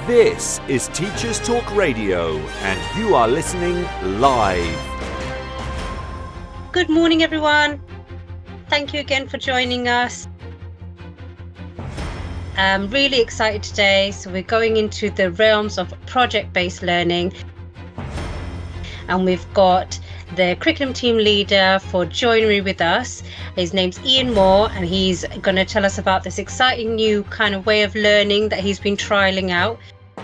This is Teachers Talk Radio, and you are listening live. Good morning, everyone. Thank you again for joining us. I'm really excited today. So we're going into the realms of project-based learning. And we've got the curriculum team leader for Joinery with us. His name's Ian Moore, and he's going to tell us about this exciting new kind of way of learning that he's been trialling out.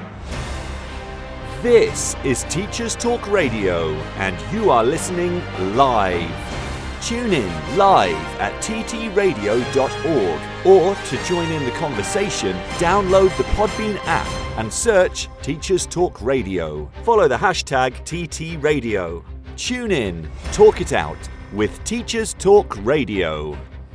This is Teachers Talk Radio, and you are listening live. Tune in live at ttradio.org, or to join in the conversation, download the Podbean app and search Teachers Talk Radio. Follow the hashtag TTRadio. Tune in, talk it out with Teachers Talk Radio.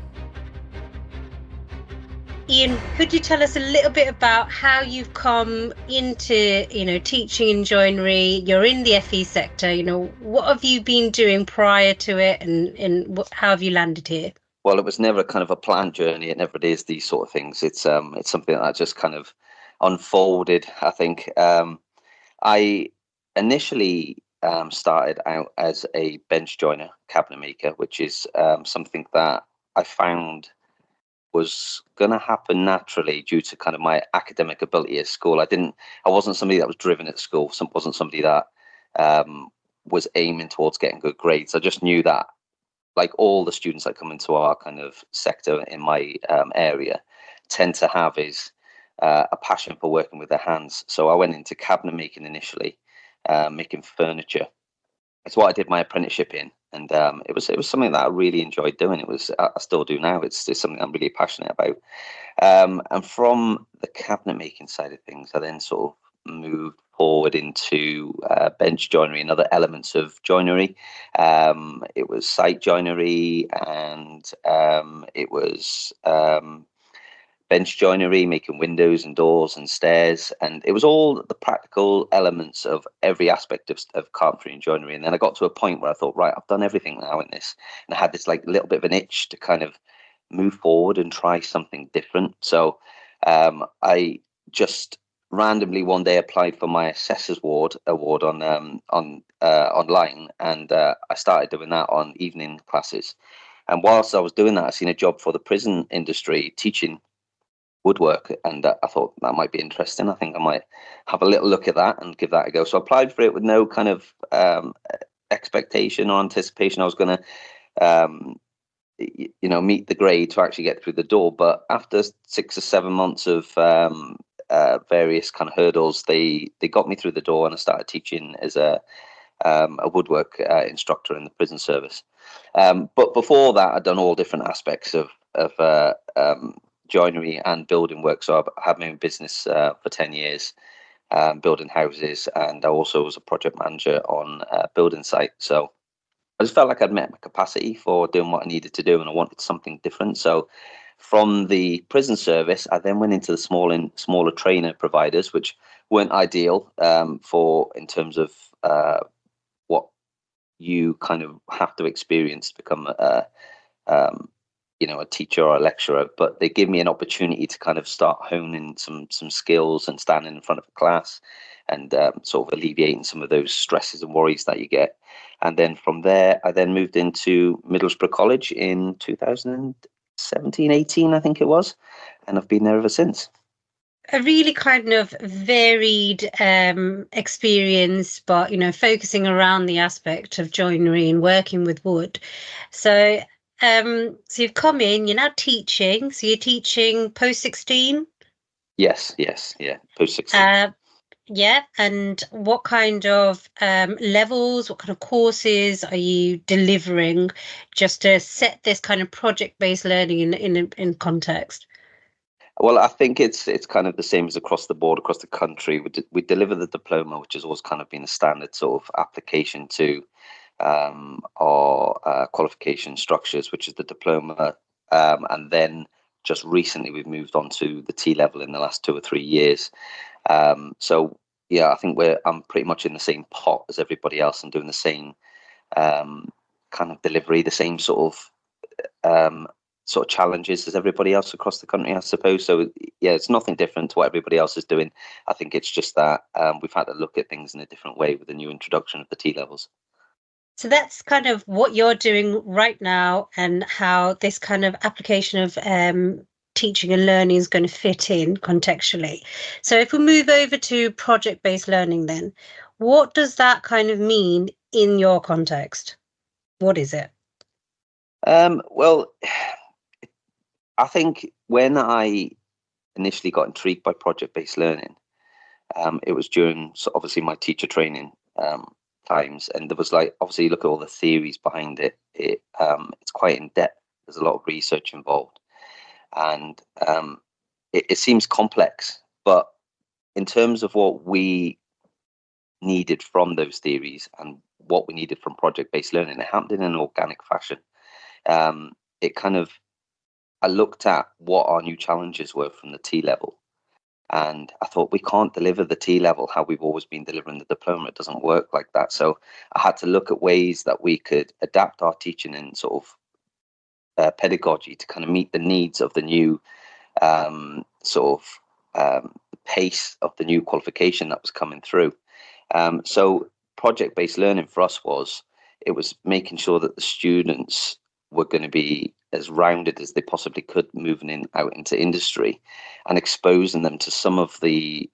Ian, could you tell us a little bit about how you've come into, teaching in joinery? You're in the FE sector. What have you been doing prior to it, and how have you landed here? Well, it was never kind of a planned journey. It never is these sort of things. It's something that just kind of unfolded. I think I initially started out as a bench joiner, cabinet maker, which is something that I found was going to happen naturally due to kind of my academic ability at school. I wasn't somebody that was driven at school. Wasn't somebody that was aiming towards getting good grades. I just knew that, like all the students that come into our kind of sector in my area, tend to have is a passion for working with their hands. So I went into cabinet making initially, making furniture. It's what I did my apprenticeship in. And it was something that I really enjoyed doing. I still do now. It's something I'm really passionate about. And from the cabinet making side of things, I then sort of moved forward into bench joinery and other elements of joinery. It was site joinery, and it was bench joinery, making windows and doors and stairs, and it was all the practical elements of every aspect of carpentry and joinery. And then I got to a point where I thought, right, I've done everything now in this, and I had this like little bit of an itch to kind of move forward and try something different. So I just randomly one day applied for my assessor's award on online, and I started doing that on evening classes. And whilst I was doing that, I seen a job for the prison industry teaching woodwork, and I thought that might be interesting. I think I might have a little look at that and give that a go. So I applied for it with no kind of expectation or anticipation I was going to meet the grade to actually get through the door. But after 6 or 7 months of various kind of hurdles, they got me through the door, and I started teaching as a woodwork instructor in the prison service. But before that, I'd done all different aspects of joinery and building work. So I've had my own business for 10 years, building houses, and I also was a project manager on a building site. So I just felt like I'd met my capacity for doing what I needed to do, and I wanted something different. So from the prison service, I then went into the smaller trainer providers, which weren't ideal in terms of what you kind of have to experience to become a teacher or a lecturer. But they give me an opportunity to kind of start honing some skills and standing in front of a class and sort of alleviating some of those stresses and worries that you get. And then from there, I then moved into Middlesbrough College in 2017, 18, I think it was. And I've been there ever since. A really kind of varied experience, but, focusing around the aspect of joinery and working with wood. So you've come in, you're now teaching. So you're teaching post-16? Yes, yeah, post-16. Yeah, and what kind of levels, what kind of courses are you delivering, just to set this kind of project-based learning in context? Well, I think it's kind of the same as across the board, across the country. We deliver the diploma, which has always kind of been a standard sort of application to our qualification structures, which is the diploma, and then just recently we've moved on to the T level in the last 2 or 3 years. So yeah, I think I'm pretty much in the same pot as everybody else and doing the same kind of delivery, the same sort of sort of challenges as everybody else across the country, I suppose. So yeah, it's nothing different to what everybody else is doing. I think it's just that we've had to look at things in a different way with the new introduction of the T levels. So that's kind of what you're doing right now, and how this kind of application of teaching and learning is going to fit in contextually. So if we move over to project-based learning, then what does that kind of mean in your context? What is it? Well, I think when I initially got intrigued by project-based learning, it was during obviously my teacher training times, and there was obviously you look at all the theories behind it. It's quite in depth. There's a lot of research involved, and it seems complex. But in terms of what we needed from those theories and what we needed from project-based learning, it happened in an organic fashion. I looked at what our new challenges were from the T level, and I thought, we can't deliver the T level how we've always been delivering the diploma. It doesn't work like that. So I had to look at ways that we could adapt our teaching and sort of pedagogy to kind of meet the needs of the new pace of the new qualification that was coming through. So project-based learning for us was making sure that the students were going to be as rounded as they possibly could moving out into industry, and exposing them to some of the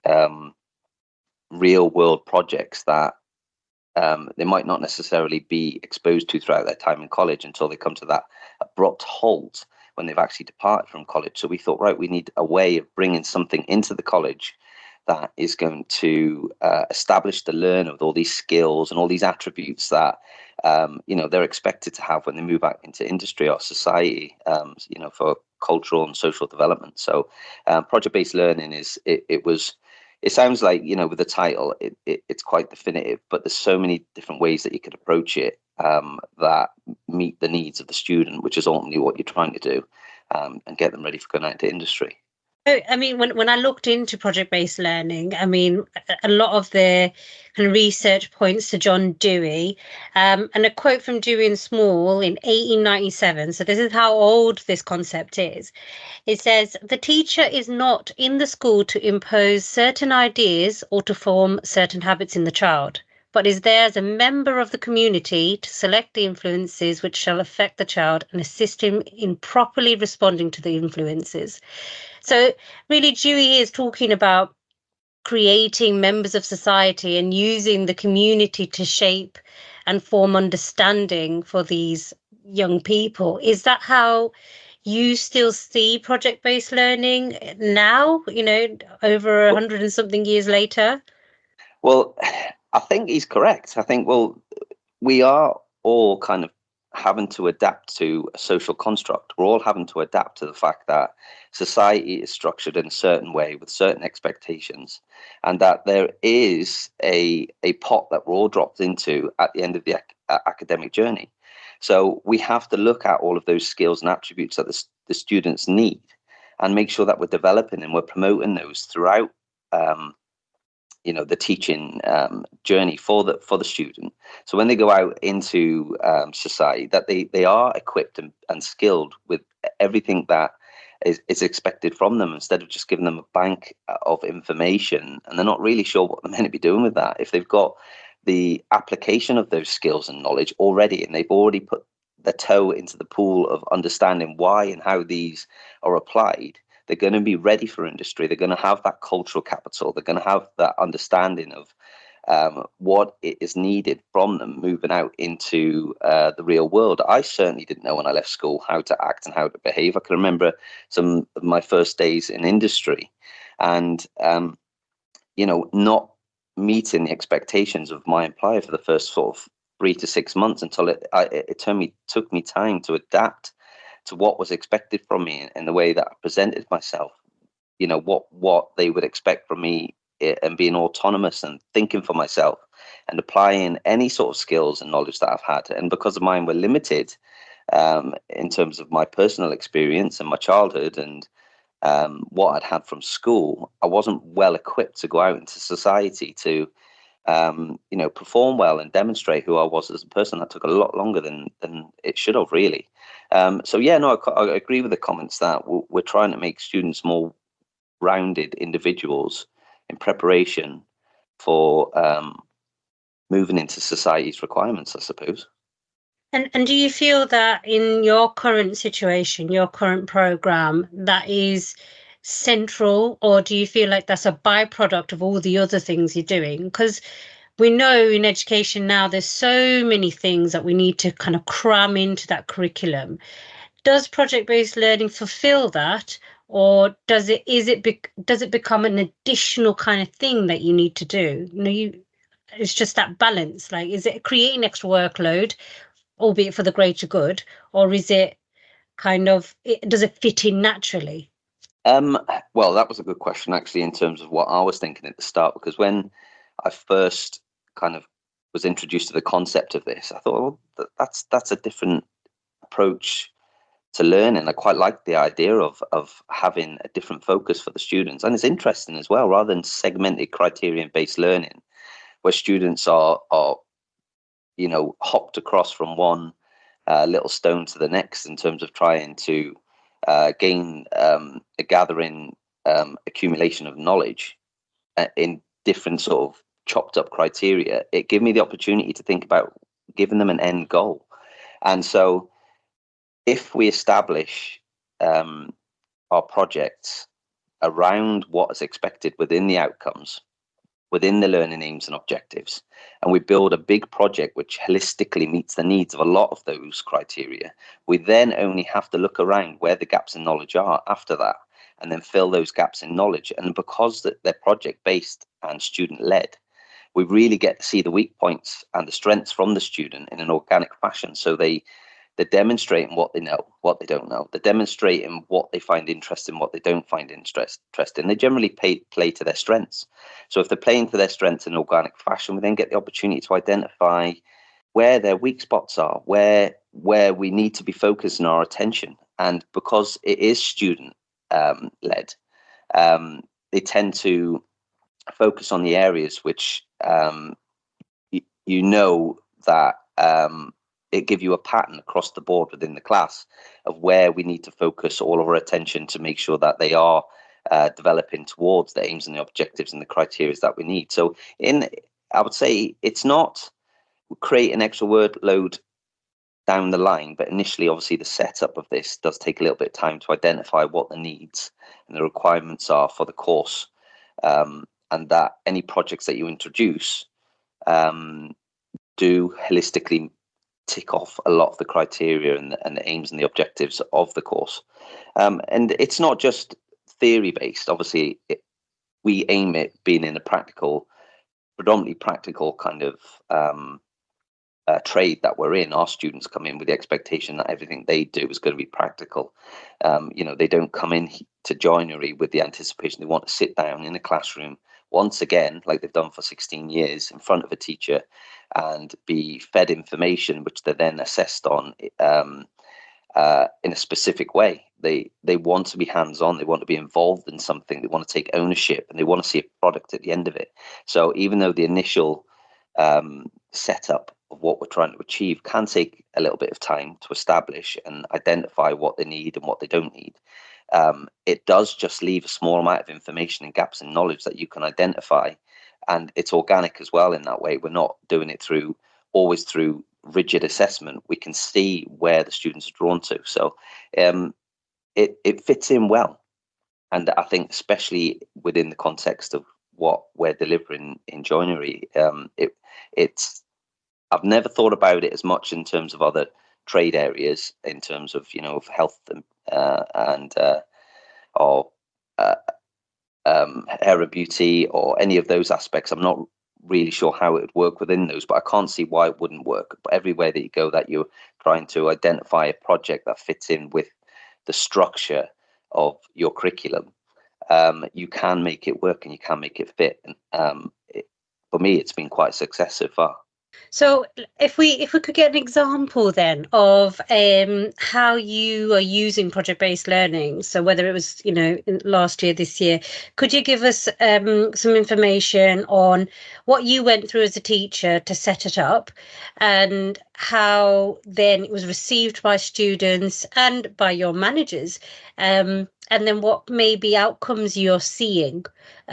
real world projects that they might not necessarily be exposed to throughout their time in college until they come to that abrupt halt when they've actually departed from college. So we thought, right, we need a way of bringing something into the college that is going to establish the learner with all these skills and all these attributes that they're expected to have when they move out into industry or society, for cultural and social development. So project-based learning it sounds like, with the title, it's quite definitive, but there's so many different ways that you could approach it that meet the needs of the student, which is ultimately what you're trying to do, and get them ready for going out into industry. I mean, when I looked into project-based learning, I mean, a lot of the kind of research points to John Dewey, and a quote from Dewey and Small in 1897. So this is how old this concept is. It says, "The teacher is not in the school to impose certain ideas or to form certain habits in the child, but is there as a member of the community to select the influences which shall affect the child and assist him in properly responding to the influences." So really, Dewey is talking about creating members of society and using the community to shape and form understanding for these young people. Is that how you still see project-based learning now, over 100 and something years later? Well, I think he's correct. I think, we are all kind of having to adapt to a social construct. We're all having to adapt to the fact that society is structured in a certain way with certain expectations, and that there is a pot that we're all dropped into at the end of the academic journey. So we have to look at all of those skills and attributes that the students need, and make sure that we're developing and we're promoting those throughout the teaching journey for the student. So when they go out into society, that they are equipped and skilled with everything that is expected from them, instead of just giving them a bank of information and they're not really sure what they're meant to be doing with that. If they've got the application of those skills and knowledge already, and they've already put their toe into the pool of understanding why and how these are applied, they're going to be ready for industry. They're going to have that cultural capital. They're going to have that understanding of what is needed from them moving out into the real world. I certainly didn't know when I left school how to act and how to behave. I can remember some of my first days in industry, and not meeting the expectations of my employer for the first sort of 3 to 6 months, until it took me time to adapt to what was expected from me and the way that I presented myself, what they would expect from me, and being autonomous and thinking for myself and applying any sort of skills and knowledge that I've had. And because of mine were limited in terms of my personal experience and my childhood and what I'd had from school, I wasn't well equipped to go out into society to perform well and demonstrate who I was as a person. That took a lot longer than it should have, really. So yeah, no, I agree with the comments that we're trying to make students more rounded individuals in preparation for moving into society's requirements, I suppose. And do you feel that in your current situation, your current program, that is central, or do you feel like that's a byproduct of all the other things you're doing? Because we know in education now there's so many things that we need to kind of cram into that curriculum. Does project-based learning fulfill that, or does it become an additional kind of thing that you need to do? It's just that balance. Like, is it creating extra workload, albeit for the greater good, or is it does it fit in naturally? Well, that was a good question, actually, in terms of what I was thinking at the start, because when I first kind of was introduced to the concept of this, I thought, well, that's a different approach to learning. I quite like the idea of having a different focus for the students, and it's interesting as well, rather than segmented criterion-based learning, where students are hopped across from one little stone to the next in terms of trying to gain a gathering accumulation of knowledge in different sort of chopped up criteria. It gave me the opportunity to think about giving them an end goal. And so if we establish our projects around what is expected within the outcomes, within the learning aims and objectives, and we build a big project which holistically meets the needs of a lot of those criteria, we then only have to look around where the gaps in knowledge are after that, and then fill those gaps in knowledge. And because they're project-based and student-led, we really get to see the weak points and the strengths from the student in an organic fashion. So they're demonstrating what they know, what they don't know. They're demonstrating what they find interesting, what they don't find interesting. They generally play to their strengths. So if they're playing to their strengths in organic fashion, we then get the opportunity to identify where their weak spots are, where we need to be focusing our attention. And because it is student led, they tend to focus on the areas which that it give you a pattern across the board within the class of where we need to focus all of our attention to make sure that they are developing towards the aims and the objectives and the criteria that we need. So I would say it's not create an extra workload down the line, but initially, obviously, the setup of this does take a little bit of time to identify what the needs and the requirements are for the course, and that any projects that you introduce do holistically tick off a lot of the criteria and the aims and the objectives of the course. And it's not just theory based. Obviously, we aim at being in a predominantly practical kind of trade that we're in. Our students come in with the expectation that everything they do is going to be practical. They don't come in to joinery with the anticipation they want to sit down in a classroom once again, like they've done for 16 years, in front of a teacher and be fed information which they're then assessed on in a specific way. They want to be hands-on, they want to be involved in something, they want to take ownership, and they want to see a product at the end of it. So even though the initial setup of what we're trying to achieve can take a little bit of time to establish and identify what they need and what they don't need, it does just leave a small amount of information and gaps in knowledge that you can identify, and it's organic as well in that way. We're not doing it always through rigid assessment. We can see where the students are drawn to, so it fits in well. And I think especially within the context of what we're delivering in joinery, I've never thought about it as much in terms of other trade areas, in terms of of health and hair and beauty or any of those aspects. I'm not really sure how it would work within those, but I can't see why it wouldn't work. But everywhere that you go, that you're trying to identify a project that fits in with the structure of your curriculum, you can make it work and you can make it fit. And for me, it's been quite a success so far. So if we could get an example then of how you are using project-based learning, so whether it was, last year, this year, could you give us some information on what you went through as a teacher to set it up, and how then it was received by students and by your managers, and then what maybe outcomes you're seeing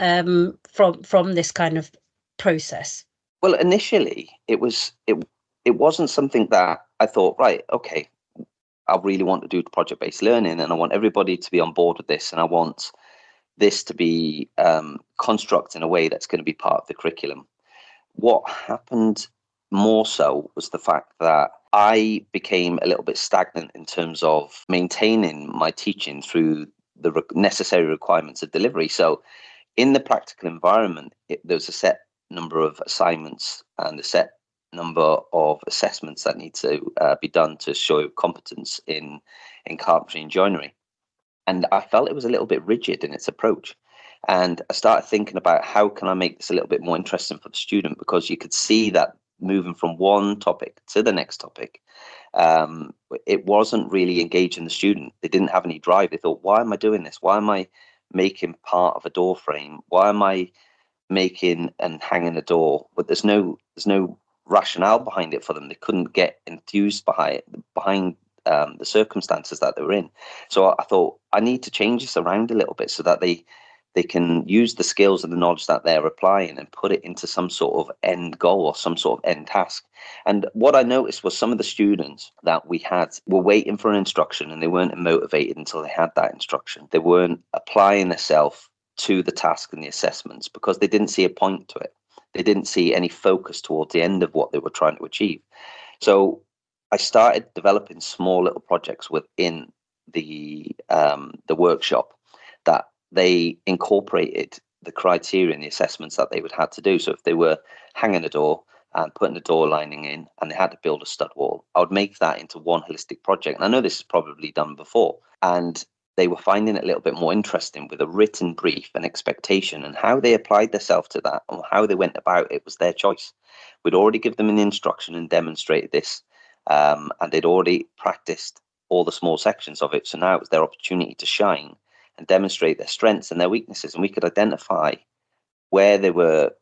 from this kind of process? Well, initially it wasn't something that I thought, right, okay, I really want to do project-based learning, and I want everybody to be on board with this, and I want this to be constructed in a way that's going to be part of the curriculum. What happened more so was the fact that I became a little bit stagnant in terms of maintaining my teaching through the necessary requirements of delivery. So in the practical environment, there was a set number of assignments and a set number of assessments that need to be done to show competence in carpentry and joinery. And I felt it was a little bit rigid in its approach. And I started thinking about how can I make this a little bit more interesting for the student, because you could see that moving from one topic to the next topic, it wasn't really engaging the student. They didn't have any drive. They thought, why am I doing this? Why am I making part of a door frame? Why am I making and hanging a door? But there's no rationale behind it for them. They couldn't get enthused behind the circumstances that they were in. So I thought I need to change this around a little bit so that they can use the skills and the knowledge that they're applying and put it into some sort of end goal or some sort of end task. And what I noticed was some of the students that we had were waiting for an instruction, and they weren't motivated until they had that instruction. They weren't applying themselves to the task and the assessments because they didn't see a point to it. They didn't see any focus towards the end of what they were trying to achieve. So I started developing small little projects within the workshop that they incorporated the criteria and the assessments that they would have to do. So if they were hanging a door and putting the door lining in and they had to build a stud wall, I would make that into one holistic project. And I know this is probably done before. And they were finding it a little bit more interesting with a written brief and expectation, and how they applied themselves to that and how they went about it was their choice. We'd already given them an instruction and demonstrated this, and they'd already practiced all the small sections of it. So now it was their opportunity to shine and demonstrate their strengths and their weaknesses. And we could identify where they were,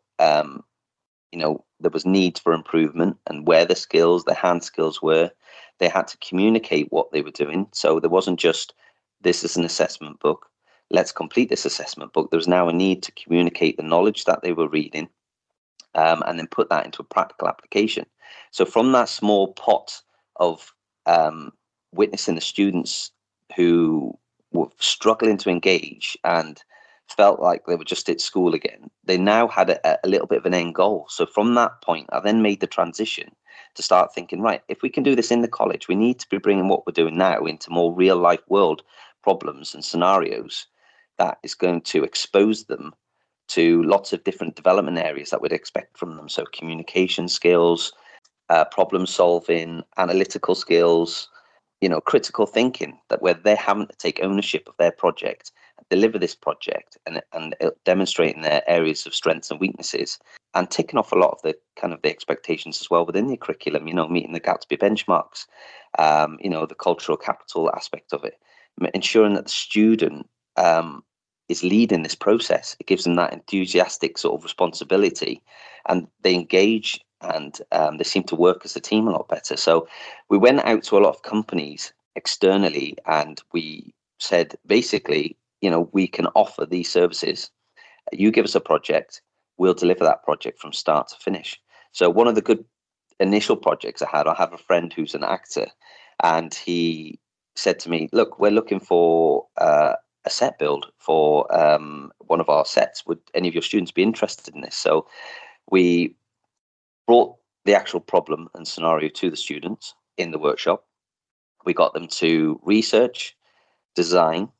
there was needs for improvement, and where the skills, the hand skills were. They had to communicate what they were doing. So there wasn't just, this is an assessment book, let's complete this assessment book. There was now a need to communicate the knowledge that they were reading, and then put that into a practical application. So from that small pot of witnessing the students who were struggling to engage and felt like they were just at school again, they now had a little bit of an end goal. So from that point, I then made the transition to start thinking, right, if we can do this in the college, we need to be bringing what we're doing now into more real life world problems and scenarios that is going to expose them to lots of different development areas that we'd expect from them. So communication skills, problem solving, analytical skills, critical thinking, that where they're having to take ownership of their project and deliver this project and demonstrating their areas of strengths and weaknesses, and ticking off a lot of the kind of the expectations as well within the curriculum, meeting the Gatsby benchmarks, the cultural capital aspect of it, ensuring that the student is leading this process. It gives them that enthusiastic sort of responsibility, and they engage, and they seem to work as a team a lot better. So we went out to a lot of companies externally, and we said, basically, we can offer these services. You give us a project, we'll deliver that project from start to finish. So one of the good initial projects I have a friend who's an actor, and he said to me, look, we're looking for a set build for one of our sets. Would any of your students be interested in this? So we brought the actual problem and scenario to the students in the workshop. We got them to research, design,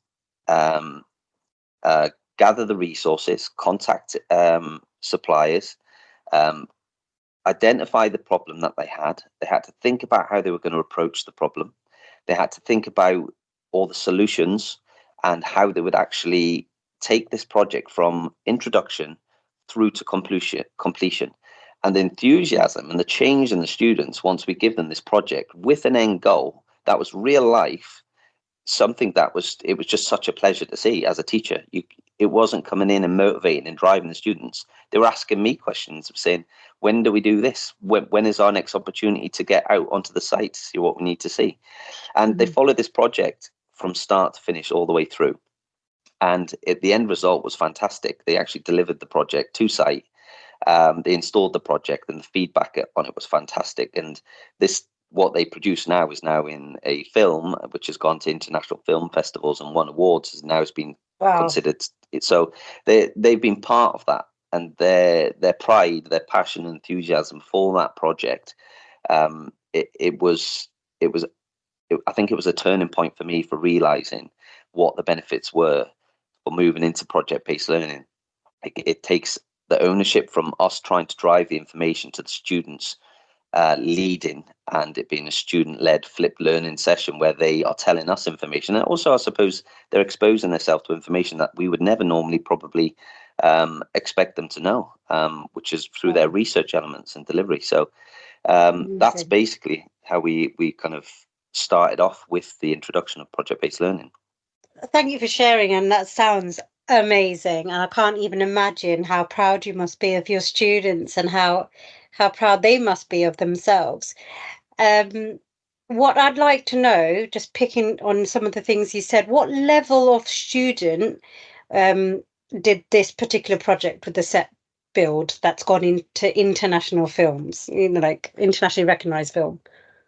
gather the resources, contact suppliers, identify the problem that they had. They had to think about how they were going to approach the problem. They had to think about all the solutions and how they would actually take this project from introduction through to completion. And the enthusiasm and the change in the students once we give them this project with an end goal that was real life, something that was just such a pleasure to see as a teacher. It wasn't coming in and motivating and driving the students. They were asking me questions of saying, when do we do this? When is our next opportunity to get out onto the site to see what we need to see? And they followed this project from start to finish all the way through. And the end result was fantastic. They actually delivered the project to site. They installed the project, and the feedback on it was fantastic. And what they produce now is now in a film, which has gone to international film festivals and won awards. Has been considered. So they've been part of that, and their pride, their passion, and enthusiasm for that project. I think it was a turning point for me for realizing what the benefits were for moving into project-based learning. It takes the ownership from us trying to drive the information to the students, leading, and it being a student-led flipped learning session where they are telling us information. And also, I suppose, they're exposing themselves to information that we would never normally probably expect them to know, which is through their research elements and delivery. So that's basically how we kind of started off with the introduction of project-based learning. Thank you for sharing, and that sounds amazing. And I can't even imagine how proud you must be of your students and how proud they must be of themselves. What I'd like to know, just picking on some of the things you said, what level of student did this particular project with the set build that's gone into international films, like internationally recognized film?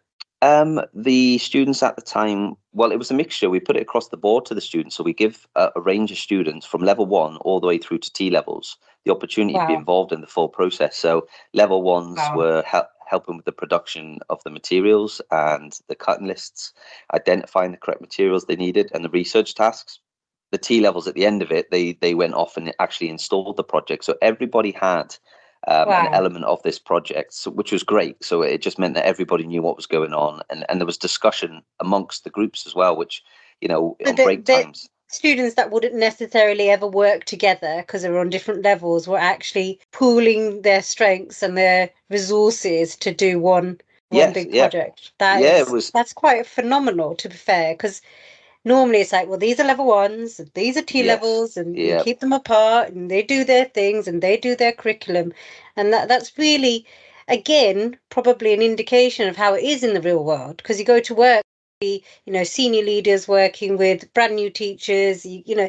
The students at the time, well, it was a mixture. We put it across the board to the students. So we give a range of students from level 1 all the way through to T levels the opportunity to be involved in the full process. So level 1s were helping with the production of the materials and the cutting lists, identifying the correct materials they needed, and the research tasks. The T levels at the end of it, they went off and actually installed the project. So everybody had an element of this project, which was great. So it just meant that everybody knew what was going on, and there was discussion amongst the groups as well, which, on break times. Students that wouldn't necessarily ever work together because they were on different levels were actually pooling their strengths and their resources to do one big project. That's quite phenomenal, to be fair, because normally it's like, well, these are level 1s, these are T levels, and you keep them apart, and they do their things, and they do their curriculum. And that's really, again, probably an indication of how it is in the real world, because you go to work, senior leaders working with brand new teachers,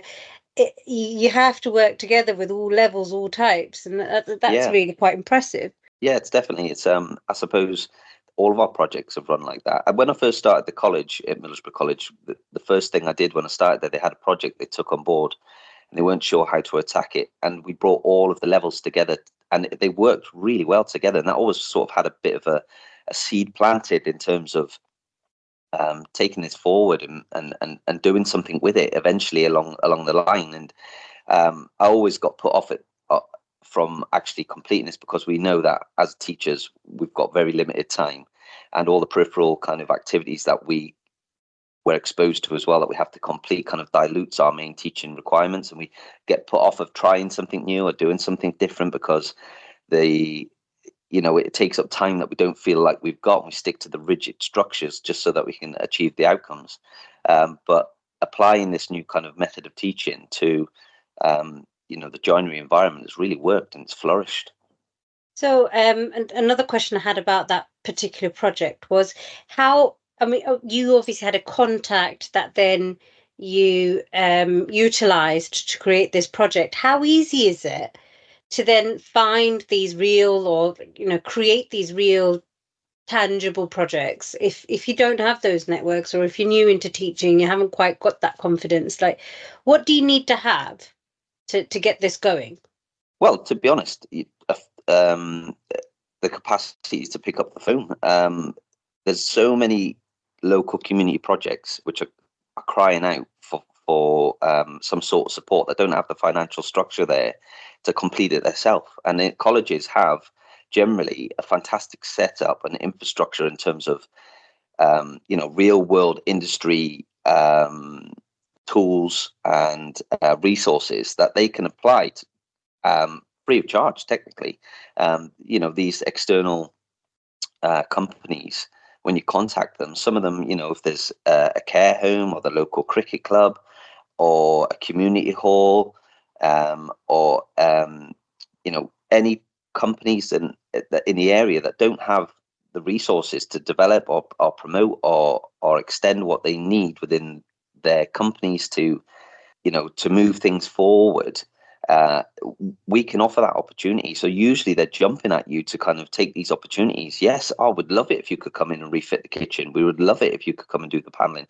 you have to work together with all levels, all types, and that's really quite impressive. Yeah, it's I suppose all of our projects have run like that. And when I first started the college at Middlesbrough College, the first thing I did when I started there, they had a project they took on board, and they weren't sure how to attack it. And we brought all of the levels together, and they worked really well together. And that always sort of had a bit of a seed planted in terms of taking this forward and doing something with it eventually along the line. And I always got put off it from actually completing this, because we know that as teachers we've got very limited time, and all the peripheral kind of activities that we were exposed to as well that we have to complete kind of dilutes our main teaching requirements, and we get put off of trying something new or doing something different because it takes up time that we don't feel like we've got, and we stick to the rigid structures just so that we can achieve the outcomes. But applying this new kind of method of teaching to the joinery environment has really worked, and it's flourished. So and another question I had about that particular project was how, you obviously had a contact that then you utilized to create this project. How easy is it to then find these real, or create these real tangible projects if you don't have those networks, or if you're new into teaching, you haven't quite got that confidence? Like, what do you need to have to get this going? Well, to be honest, the capacity to pick up the phone. There's so many local community projects which are crying out for some sort of support that don't have the financial structure there to complete it themselves. And colleges have generally a fantastic setup and infrastructure in terms of real world industry tools and resources that they can apply free of charge, technically. These external companies, when you contact them, some of them, if there's a care home or the local cricket club or a community hall, or any companies in the area that don't have the resources to develop or promote or extend what they need within their companies to move things forward, we can offer that opportunity. So usually they're jumping at you to kind of take these opportunities. Yes, I would love it if you could come in and refit the kitchen. We would love it if you could come and do the paneling.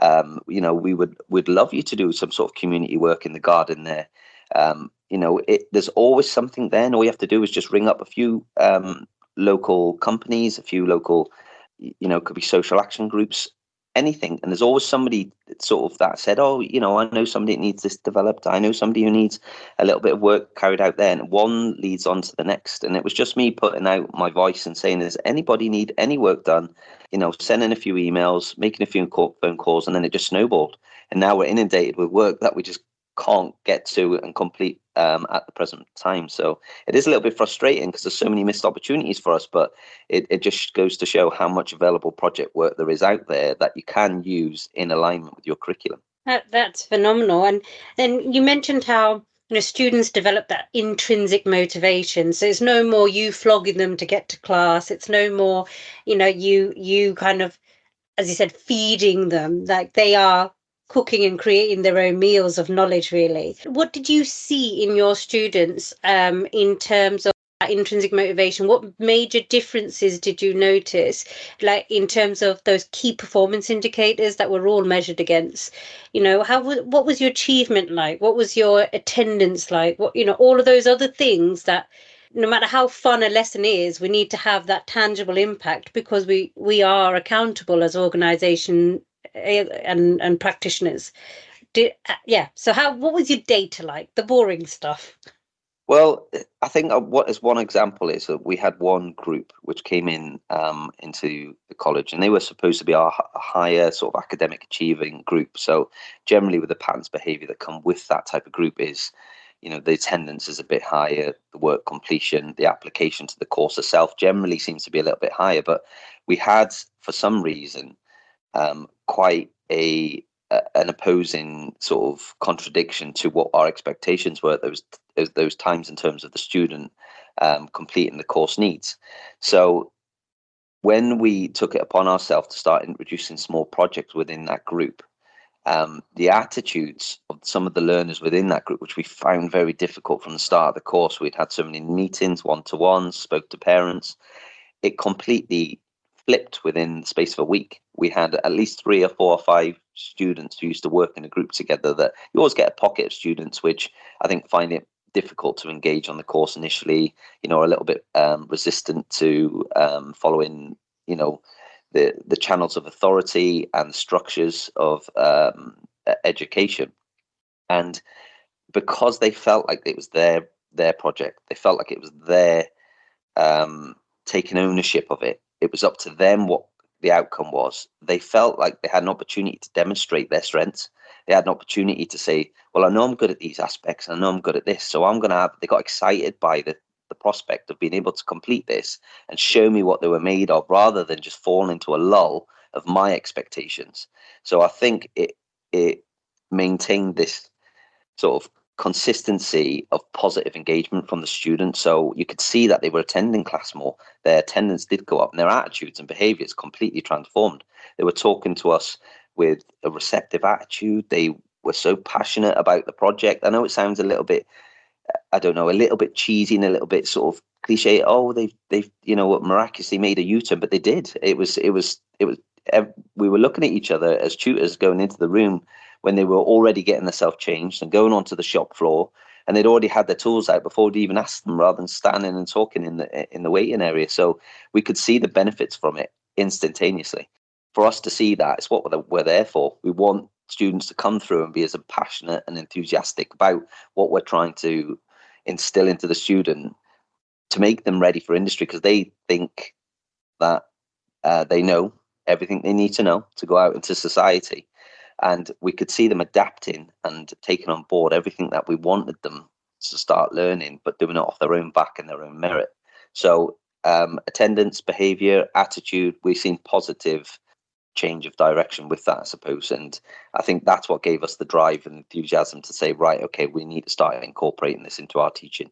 We'd love you to do some sort of community work in the garden there. There's always something there, and all you have to do is just ring up a few local companies, a few local, could be social action groups, anything. And there's always somebody sort of that said, oh, I know somebody that needs this developed. I know somebody who needs a little bit of work carried out there. And one leads on to the next. And it was just me putting out my voice and saying, does anybody need any work done? Sending a few emails, making a few phone calls, and then it just snowballed. And now we're inundated with work that we just can't get to and complete at the present time. So it is a little bit frustrating because there's so many missed opportunities for us, but it just goes to show how much available project work there is out there that you can use in alignment with your curriculum. That's phenomenal. And then you mentioned how students develop that intrinsic motivation. So it's no more you flogging them to get to class. It's no more, you kind of, as you said, feeding them, like they are cooking and creating their own meals of knowledge, really. What did you see in your students in terms of that intrinsic motivation? What major differences did you notice, like in terms of those key performance indicators that were all measured against? What was your achievement like? What was your attendance like? What, all of those other things that no matter how fun a lesson is, we need to have that tangible impact because we are accountable as organisation and practitioners. So what was your data like, the boring stuff? Well, I think what is one example is that we had one group which came in into the college, and they were supposed to be our higher sort of academic achieving group. So generally with the patterns behaviour that come with that type of group is, the attendance is a bit higher, the work completion, the application to the course itself generally seems to be a little bit higher. But we had, for some reason, quite an opposing sort of contradiction to what our expectations were at those times in terms of the student completing the course needs. So when we took it upon ourselves to start introducing small projects within that group, the attitudes of some of the learners within that group, which we found very difficult from the start of the course, we'd had so many meetings, one-to-ones, spoke to parents, it completely flipped within the space of a week. We had at least 3 or 4 or 5 students who used to work in a group together that you always get a pocket of students which I think find it difficult to engage on the course initially, are a little bit resistant to following, the channels of authority and structures of education. And because they felt like it was their project, they felt like it was their taking ownership of it. It was up to them what the outcome was. They felt like they had an opportunity to demonstrate their strengths. They had an opportunity to say, well, I know I'm good at these aspects. I know I'm good at this. So they got excited by the prospect of being able to complete this and show me what they were made of, rather than just fall into a lull of my expectations. So I think it maintained this sort of consistency of positive engagement from the students. So you could see that they were attending class more. Their attendance did go up and their attitudes and behaviours completely transformed. They were talking to us with a receptive attitude. They were so passionate about the project. I know it sounds a little bit, a little bit cheesy and a little bit sort of cliche. Oh, they've miraculously made a U-turn, but they did. It was. We were looking at each other as tutors going into the room when they were already getting themselves changed and going onto the shop floor, and they'd already had their tools out before we'd even asked them, rather than standing and talking in the waiting area. So we could see the benefits from it instantaneously. For us to see that, it's what we're there for. We want students to come through and be as passionate and enthusiastic about what we're trying to instill into the student to make them ready for industry, because they think that they know everything they need to know to go out into society. And we could see them adapting and taking on board everything that we wanted them to start learning, but doing it off their own back and their own merit. So attendance, behaviour, attitude, we've seen positive change of direction with that, I suppose. And I think that's what gave us the drive and enthusiasm to say, right, okay, we need to start incorporating this into our teaching.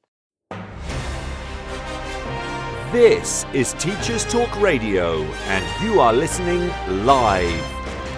This is Teachers Talk Radio, and you are listening live.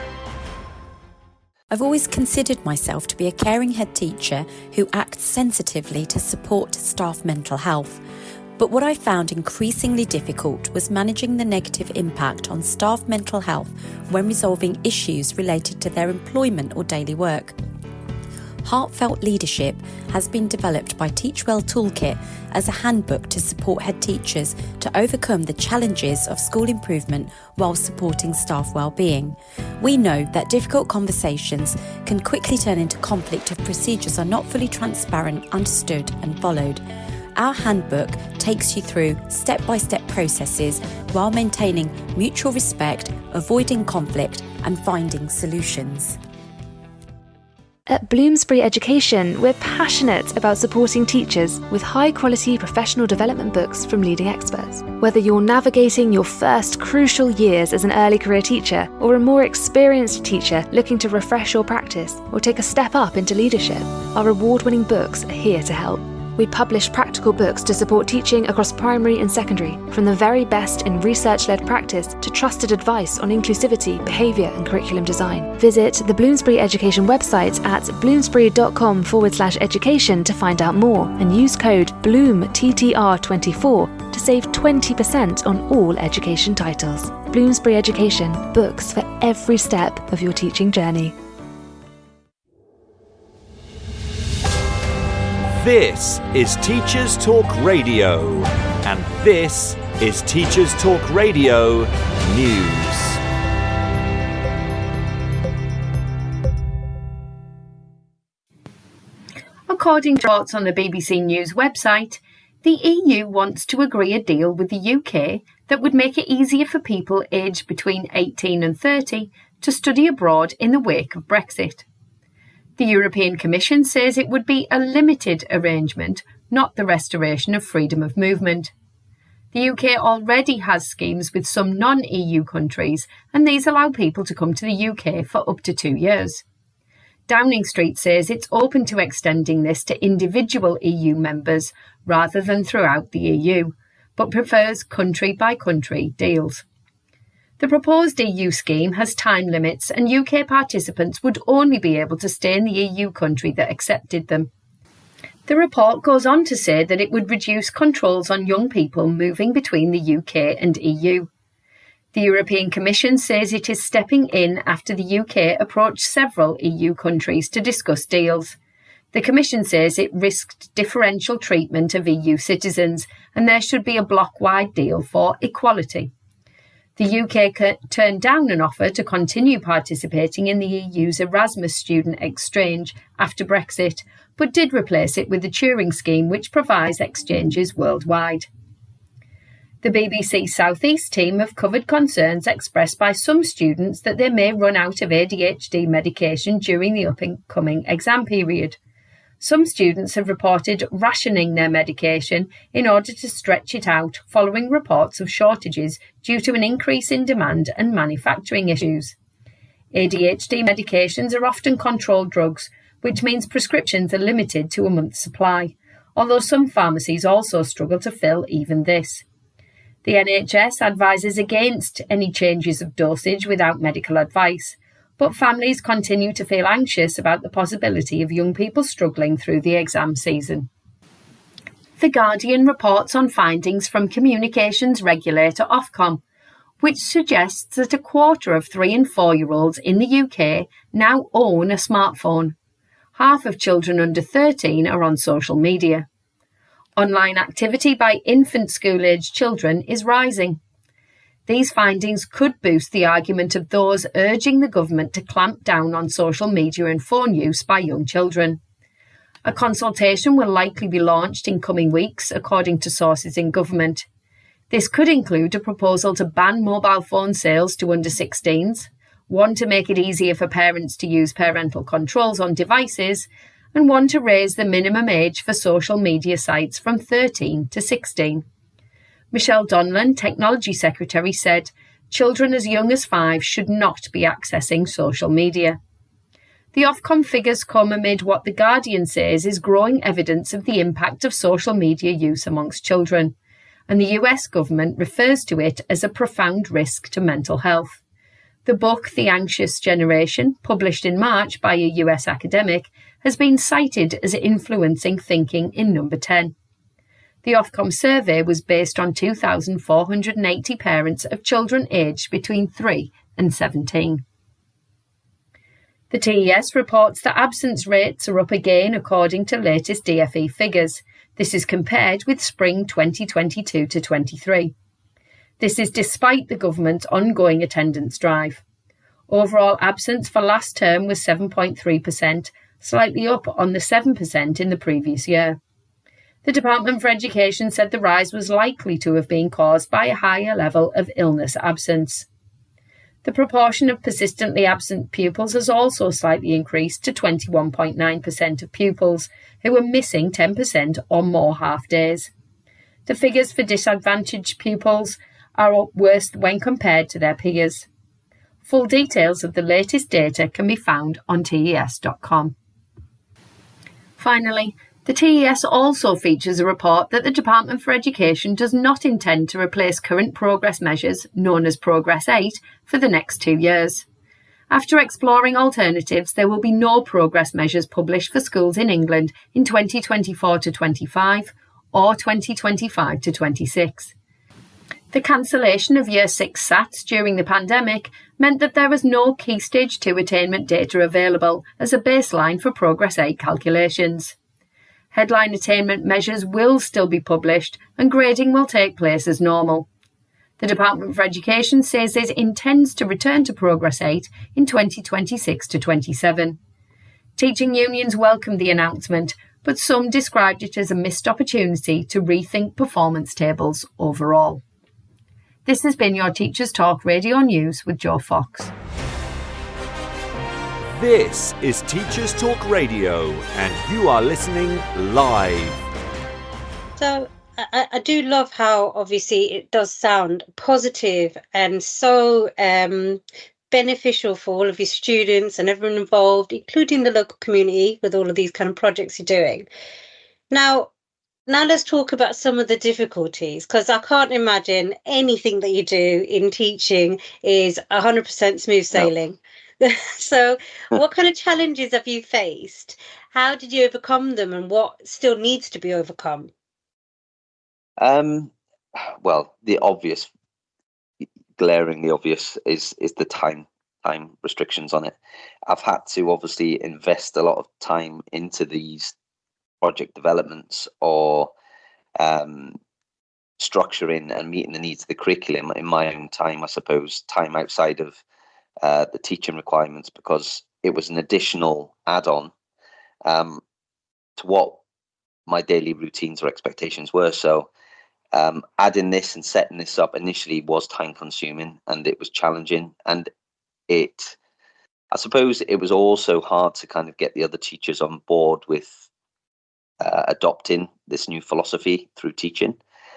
I've always considered myself to be a caring head teacher who acts sensitively to support staff mental health. But what I found increasingly difficult was managing the negative impact on staff mental health when resolving issues related to their employment or daily work. Heartfelt Leadership has been developed by Teachwell Toolkit as a handbook to support head teachers to overcome the challenges of school improvement while supporting staff well-being. We know that difficult conversations can quickly turn into conflict if procedures are not fully transparent, understood and followed. Our handbook takes you through step-by-step processes while maintaining mutual respect, avoiding conflict and finding solutions. At Bloomsbury Education, we're passionate about supporting teachers with high-quality professional development books from leading experts. Whether you're navigating your first crucial years as an early career teacher or a more experienced teacher looking to refresh your practice or take a step up into leadership, our award-winning books are here to help. We publish practical books to support teaching across primary and secondary, from the very best in research-led practice to trusted advice on inclusivity, behaviour and curriculum design. Visit the Bloomsbury Education website at bloomsbury.com/education to find out more and use code BLOOMTTR24 to save 20% on all education titles. Bloomsbury Education, books for every step of your teaching journey. This is Teachers Talk Radio, and this is Teachers Talk Radio News. According to reports on the BBC News website, the EU wants to agree a deal with the UK that would make it easier for people aged between 18 and 30 to study abroad in the wake of Brexit. The European Commission says it would be a limited arrangement, not the restoration of freedom of movement. The UK already has schemes with some non-EU countries, and these allow people to come to the UK for up to 2 years. Downing Street says it's open to extending this to individual EU members rather than throughout the EU, but prefers country-by-country deals. The proposed EU scheme has time limits, and UK participants would only be able to stay in the EU country that accepted them. The report goes on to say that it would reduce controls on young people moving between the UK and EU. The European Commission says it is stepping in after the UK approached several EU countries to discuss deals. The Commission says it risked differential treatment of EU citizens, and there should be a bloc-wide deal for equality. The UK turned down an offer to continue participating in the EU's Erasmus student exchange after Brexit, but did replace it with the Turing scheme, which provides exchanges worldwide. The BBC South East team have covered concerns expressed by some students that they may run out of ADHD medication during the upcoming exam period. Some students have reported rationing their medication in order to stretch it out following reports of shortages due to an increase in demand and manufacturing issues. ADHD medications are often controlled drugs, which means prescriptions are limited to a month's supply, although some pharmacies also struggle to fill even this. The NHS advises against any changes of dosage without medical advice, but families continue to feel anxious about the possibility of young people struggling through the exam season. The Guardian reports on findings from communications regulator Ofcom, which suggests that a quarter of 3 and 4-year-olds in the UK now own a smartphone. Half of children under 13 are on social media. Online activity by infant school-aged children is rising. These findings could boost the argument of those urging the government to clamp down on social media and phone use by young children. A consultation will likely be launched in coming weeks, according to sources in government. This could include a proposal to ban mobile phone sales to under 16s, one to make it easier for parents to use parental controls on devices, and one to raise the minimum age for social media sites from 13 to 16. Michelle Donlan, Technology Secretary, said children as young as 5 should not be accessing social media. The Ofcom figures come amid what The Guardian says is growing evidence of the impact of social media use amongst children, and the US government refers to it as a profound risk to mental health. The book The Anxious Generation, published in March by a US academic, has been cited as influencing thinking in number 10. The Ofcom survey was based on 2,480 parents of children aged between 3 and 17. The TES reports that absence rates are up again according to latest DfE figures. This is compared with spring 2022 to 23. This is despite the government's ongoing attendance drive. Overall absence for last term was 7.3%, slightly up on the 7% in the previous year. The Department for Education said the rise was likely to have been caused by a higher level of illness absence. The proportion of persistently absent pupils has also slightly increased to 21.9% of pupils who are missing 10% or more half days. The figures for disadvantaged pupils are worse when compared to their peers. Full details of the latest data can be found on TES.com. Finally, the TES also features a report that the Department for Education does not intend to replace current progress measures, known as Progress 8, for the next 2 years. After exploring alternatives, there will be no progress measures published for schools in England in 2024 to 25 or 2025 to 26. The cancellation of Year 6 SATs during the pandemic meant that there was no Key Stage 2 attainment data available as a baseline for Progress 8 calculations. Headline attainment measures will still be published and grading will take place as normal. The Department for Education says it intends to return to Progress 8 in 2026 to 27. Teaching unions welcomed the announcement, but some described it as a missed opportunity to rethink performance tables overall. This has been your Teachers Talk Radio News with Joe Fox. This is Teachers Talk Radio, and you are listening live. So I do love how obviously it does sound positive and so beneficial for all of your students and everyone involved, including the local community, with all of these kind of projects you're doing. Now let's talk about some of the difficulties, because I can't imagine anything that you do in teaching is 100% smooth sailing. No. So what kind of challenges have you faced? How did you overcome them, and what still needs to be overcome? Well, the obvious, glaringly obvious, is the time restrictions on it. I've had to obviously invest a lot of time into these project developments or structuring and meeting the needs of the curriculum in my own time, I suppose, time outside of the teaching requirements, because it was an additional add-on to what my daily routines or expectations were. So adding this and setting this up initially was time consuming, and it was challenging, and I suppose it was also hard to kind of get the other teachers on board with adopting this new philosophy through teaching.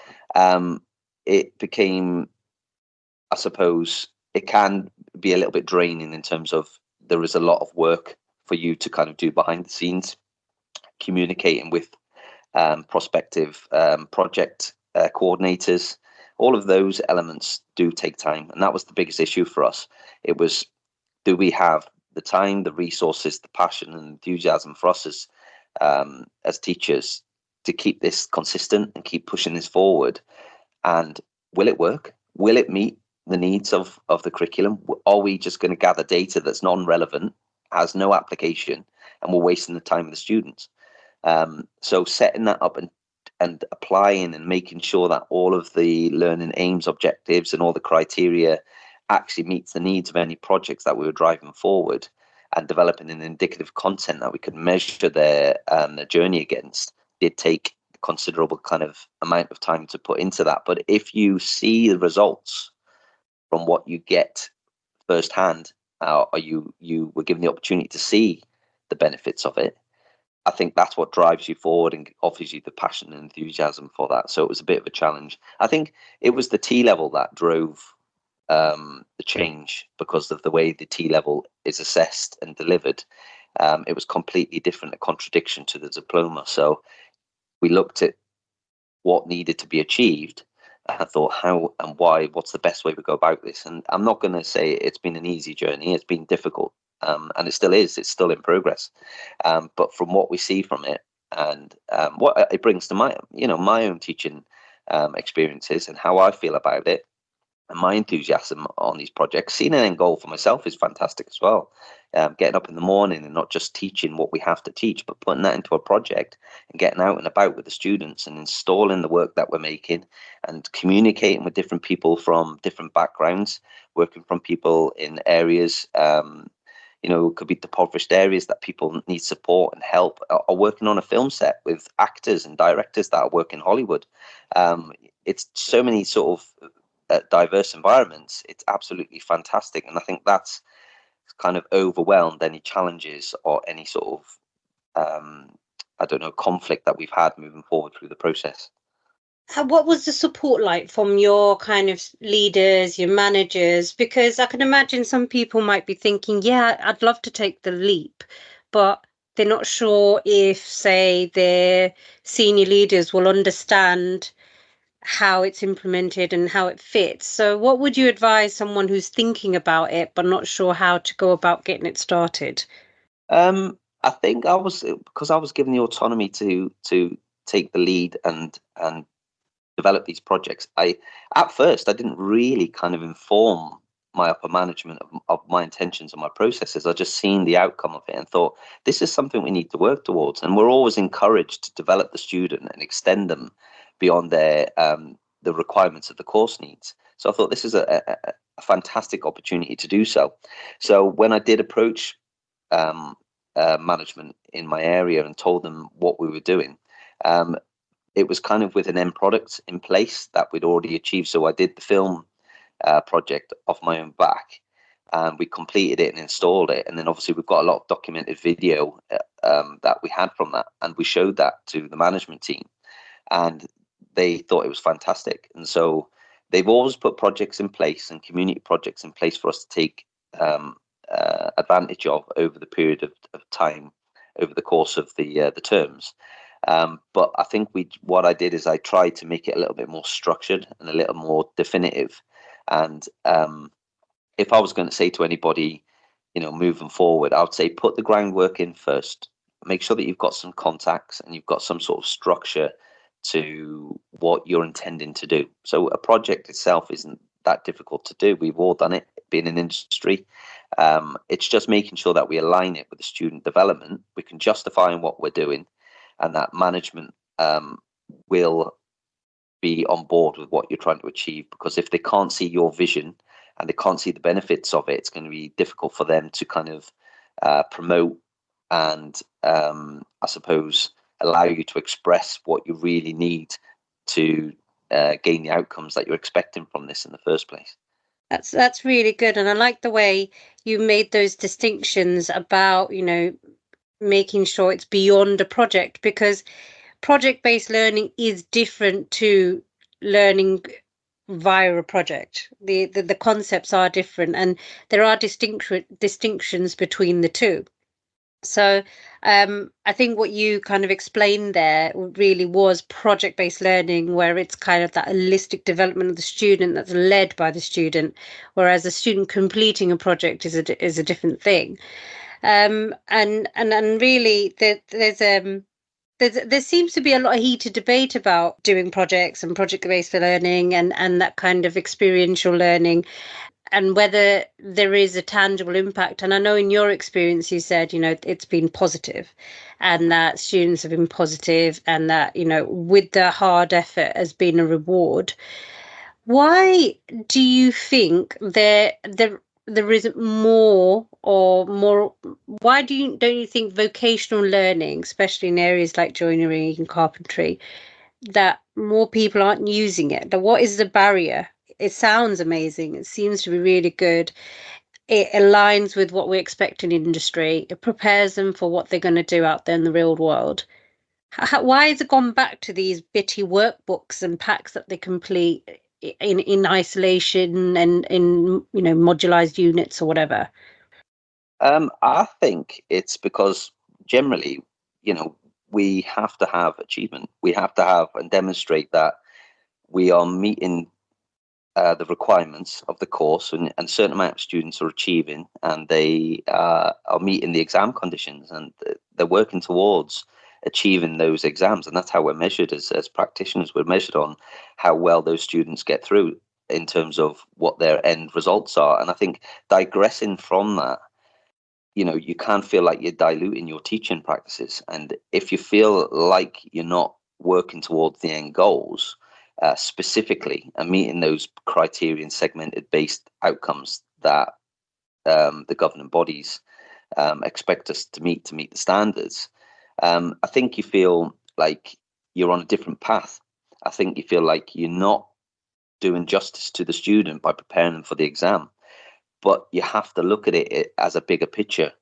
It became, I suppose, it can be a little bit draining in terms of there is a lot of work for you to kind of do behind the scenes, communicating with prospective project coordinators. All of those elements do take time, and that was the biggest issue for us. It was, do we have the time, the resources, the passion and enthusiasm for us as teachers to keep this consistent and keep pushing this forward? And will it work? Will it meet the needs of the curriculum? Are we just going to gather data that's non-relevant, has no application, and we're wasting the time of the students? So setting that up and applying and making sure that all of the learning aims, objectives, and all the criteria actually meets the needs of any projects that we were driving forward, and developing an indicative content that we could measure their journey against, did take considerable kind of amount of time to put into that. But if you see the results from what you get firsthand, or you were given the opportunity to see the benefits of it, I think that's what drives you forward and offers you the passion and enthusiasm for that. So it was a bit of a challenge. I think it was the T level that drove the change, because of the way the T level is assessed and delivered. It was completely different, a contradiction to the diploma. So we looked at what needed to be achieved. I thought, how and why, what's the best way to go about this? And I'm not going to say it's been an easy journey. It's been difficult, and it still is. It's still in progress. But from what we see from it, and what it brings to my own teaching experiences and how I feel about it, and my enthusiasm on these projects, seeing an end goal for myself is fantastic as well. Getting up in the morning and not just teaching what we have to teach, but putting that into a project and getting out and about with the students and installing the work that we're making and communicating with different people from different backgrounds, working from people in areas, could be impoverished areas that people need support and help, or working on a film set with actors and directors that work in Hollywood. It's so many sort of diverse environments. It's absolutely fantastic, and I think that's kind of overwhelmed any challenges or any sort of conflict that we've had moving forward through the process. What was the support like from your kind of leaders, your managers? Because I can imagine some people might be thinking, yeah, I'd love to take the leap, but they're not sure if, say, their senior leaders will understand how it's implemented and how it fits. So what would you advise someone who's thinking about it but not sure how to go about getting it started? I think because I was given the autonomy to take the lead and develop these projects. At first I didn't really kind of inform my upper management of my intentions and my processes. I just seen the outcome of it and thought, this is something we need to work towards. And we're always encouraged to develop the student and extend them beyond their the requirements of the course needs. So I thought this is a fantastic opportunity to do so. So when I did approach management in my area and told them what we were doing, it was kind of with an end product in place that we'd already achieved. So I did the film project off my own back, and we completed it and installed it. And then obviously we've got a lot of documented video that we had from that, and we showed that to the management team, and they thought it was fantastic. And so they've always put projects in place and community projects in place for us to take advantage of over the period of time, over the course of the terms. But I think what I did is I tried to make it a little bit more structured and a little more definitive. And if I was going to say to anybody, moving forward, I would say put the groundwork in first. Make sure that you've got some contacts and you've got some sort of structure to what you're intending to do. So a project itself isn't that difficult to do. We've all done it, being in industry. It's just making sure that we align it with the student development. We can justify what we're doing, and that management will be on board with what you're trying to achieve. Because if they can't see your vision and they can't see the benefits of it, it's going to be difficult for them to kind of promote and I suppose allow you to express what you really need to gain the outcomes that you're expecting from this in the first place. That's really good, and I like the way you made those distinctions about making sure it's beyond a project, because project-based learning is different to learning via a project. The concepts are different, and there are distinctions between the two. So I think what you kind of explained there really was project-based learning, where it's kind of that holistic development of the student that's led by the student, whereas the student completing a project is a different thing. And really there seems to be a lot of heated debate about doing projects and project-based learning and that kind of experiential learning, and whether there is a tangible impact. And I know in your experience, you said, it's been positive, and that students have been positive, and that, with the hard effort has been a reward. Why do you think there isn't more? Why don't you think vocational learning, especially in areas like joinery and carpentry, that more people aren't using it? What is the barrier? It sounds amazing. It seems to be really good. it aligns with what we expect in industry. It prepares them for what they're going to do out there in the real world. Why has it gone back to these bitty workbooks and packs that they complete in isolation and in modularized units or whatever? I think it's because generally, we have to have achievement. We have to have and demonstrate that we are meeting the requirements of the course, and a certain amount of students are achieving, and they are meeting the exam conditions, and they're working towards achieving those exams. And that's how we're measured as practitioners. We're measured on how well those students get through in terms of what their end results are. And I think digressing from that, you can't feel like you're diluting your teaching practices. And if you feel like you're not working towards the end goals, specifically, and meeting those criterion segmented based outcomes that the governing bodies expect us to meet the standards, I think you feel like you're on a different path. I think you feel like you're not doing justice to the student by preparing them for the exam. But you have to look at it as a bigger picture.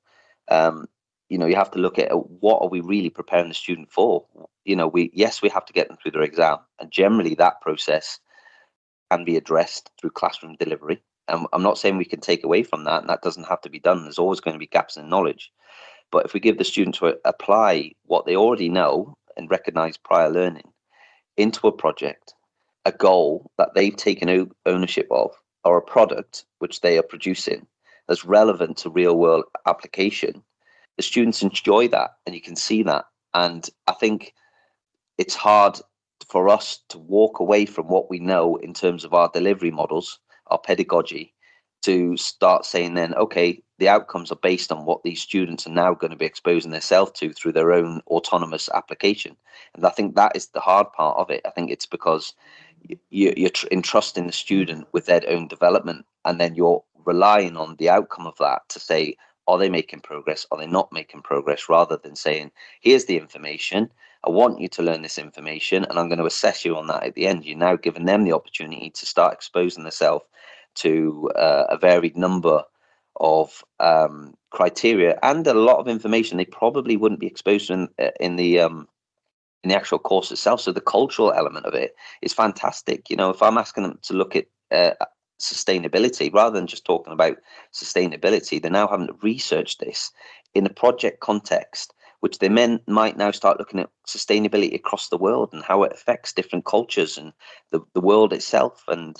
You have to look at what are we really preparing the student for. We have to get them through their exam, and generally that process can be addressed through classroom delivery. I'm not saying we can take away from that, and that doesn't have to be done. There's always going to be gaps in knowledge. But if we give the student to apply what they already know and recognize prior learning into a project, a goal that they've taken ownership of, or a product which they are producing that's relevant to real world application, the students enjoy that, and you can see that. And I think it's hard for us to walk away from what we know in terms of our delivery models, our pedagogy, to start saying then, okay, the outcomes are based on what these students are now going to be exposing themselves to through their own autonomous application. And I think that is the hard part of it. I think it's because you're entrusting the student with their own development, and then you're relying on the outcome of that to say, are they making progress? Are they not making progress? Rather than saying, here's the information, I want you to learn this information, and I'm going to assess you on that at the end. You're now giving them the opportunity to start exposing themselves to a varied number of criteria and a lot of information they probably wouldn't be exposed to in the actual course itself. So the cultural element of it is fantastic. If I'm asking them to look at sustainability, rather than just talking about sustainability, they're now having to research this in a project context, which they might now start looking at sustainability across the world and how it affects different cultures and the world itself, and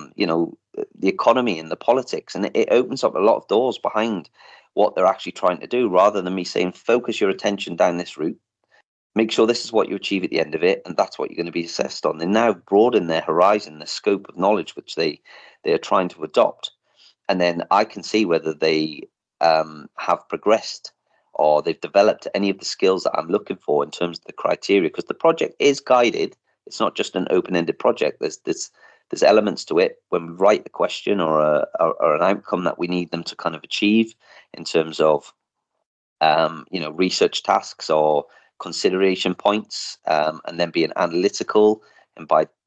the economy and the politics. And it opens up a lot of doors behind what they're actually trying to do, rather than me saying, focus your attention down this route, make sure this is what you achieve at the end of it, and that's what you're going to be assessed on. They now broaden their horizon, the scope of knowledge which they are trying to adopt. And then I can see whether they have progressed or they've developed any of the skills that I'm looking for in terms of the criteria, because the project is guided. It's not just an open-ended project. There's elements to it when we write the question or an outcome that we need them to kind of achieve in terms of research tasks or consideration points, and then being analytical and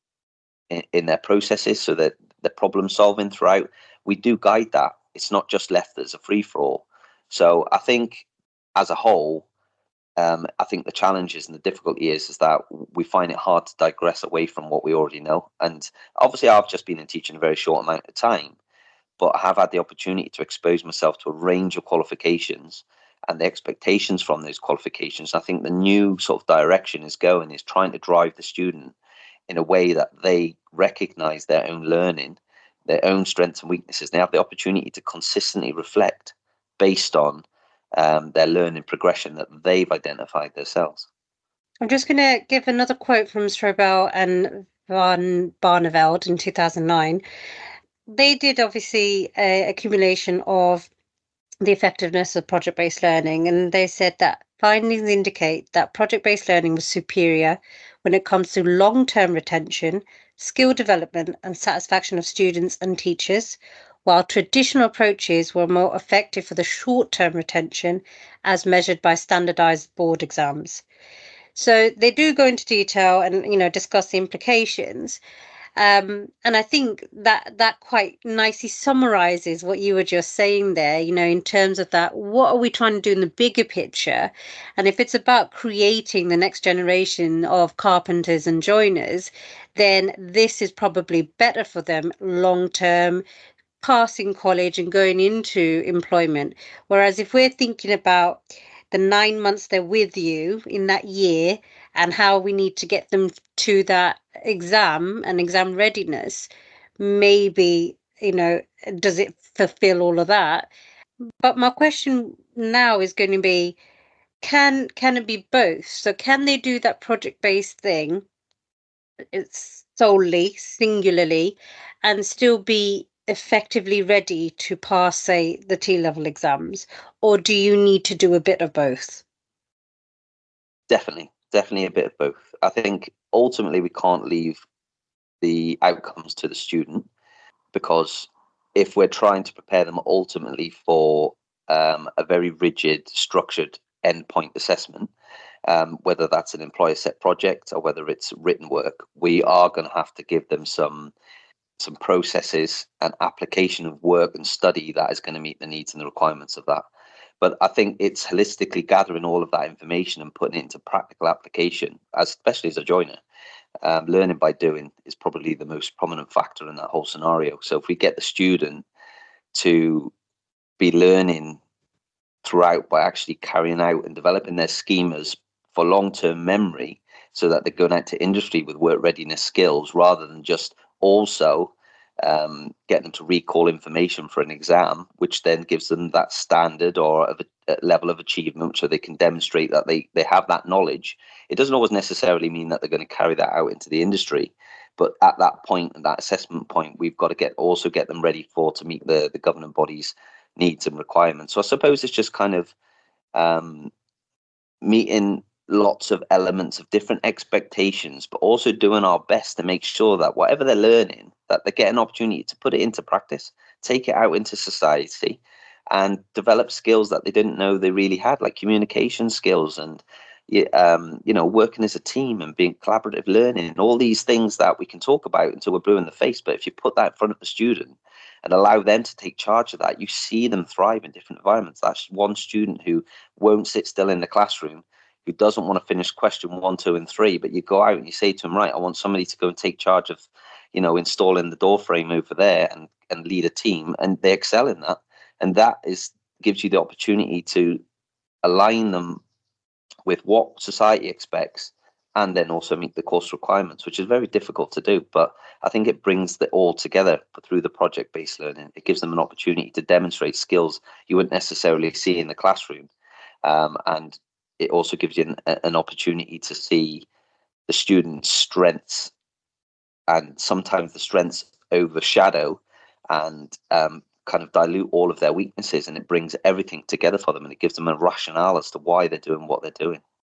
in their processes, so that the problem solving throughout. We do guide that. It's not just left as a free-for-all. So I think as a whole, I think the challenges and the difficulty is that we find it hard to digress away from what we already know. And obviously I've just been in teaching a very short amount of time, but I have had the opportunity to expose myself to a range of qualifications and the expectations from those qualifications. I think the new sort of direction is trying to drive the student in a way that they recognize their own learning, their own strengths and weaknesses. They have the opportunity to consistently reflect based on their learning progression that they've identified themselves. I'm just going to give another quote from Strobel and Van Barneveld in 2009. They did obviously an accumulation of the effectiveness of project-based learning, and they said that findings indicate that project-based learning was superior when it comes to long-term retention, skill development and satisfaction of students and teachers, while traditional approaches were more effective for the short-term retention as measured by standardized board exams. So they do go into detail and discuss the implications. And I think that quite nicely summarizes what you were just saying there, in terms of that, what are we trying to do in the bigger picture? And if it's about creating the next generation of carpenters and joiners, then this is probably better for them long term, passing college and going into employment. Whereas if we're thinking about the 9 months they're with you in that year and how we need to get them to that exam and exam readiness, maybe, does it fulfill all of that? But my question now is going to be, can it be both? So can they do that project-based thing, it's solely, singularly, and still be effectively ready to pass, say, the T-level exams? Or do you need to do a bit of both? Definitely a bit of both. I think ultimately we can't leave the outcomes to the student, because if we're trying to prepare them ultimately for a very rigid, structured endpoint assessment, whether that's an employer set project or whether it's written work, we are going to have to give them some processes and application of work and study that is going to meet the needs and the requirements of that. But I think it's holistically gathering all of that information and putting it into practical application, especially as a joiner. Learning by doing is probably the most prominent factor in that whole scenario. So if we get the student to be learning throughout by actually carrying out and developing their schemas for long-term memory, so that they're going out to industry with work readiness skills, rather than just also get them to recall information for an exam, which then gives them that standard or a level of achievement so they can demonstrate that they have that knowledge. It doesn't always necessarily mean that they're going to carry that out into the industry, but at that point, at that assessment point, we've got to get them ready to meet the governing body's needs and requirements. So I suppose it's just kind of meeting lots of elements of different expectations, but also doing our best to make sure that whatever they're learning, that they get an opportunity to put it into practice, take it out into society, and develop skills that they didn't know they really had, like communication skills and working as a team and being collaborative learning, and all these things that we can talk about until we're blue in the face. But if you put that in front of the student and allow them to take charge of that, you see them thrive in different environments. That's one student who won't sit still in the classroom, who doesn't want to finish question 1, 2, and 3, but you go out and you say to him, right, I want somebody to go and take charge of, installing the door frame over there and lead a team, and they excel in that. And that gives you the opportunity to align them with what society expects, and then also meet the course requirements, which is very difficult to do. But I think it brings it all together through the project-based learning. It gives them an opportunity to demonstrate skills you wouldn't necessarily see in the classroom. And it also gives you an opportunity to see the students' strengths, and sometimes the strengths overshadow and kind of dilute all of their weaknesses, and it brings everything together for them, and it gives them a rationale as to why they're doing what they're doing.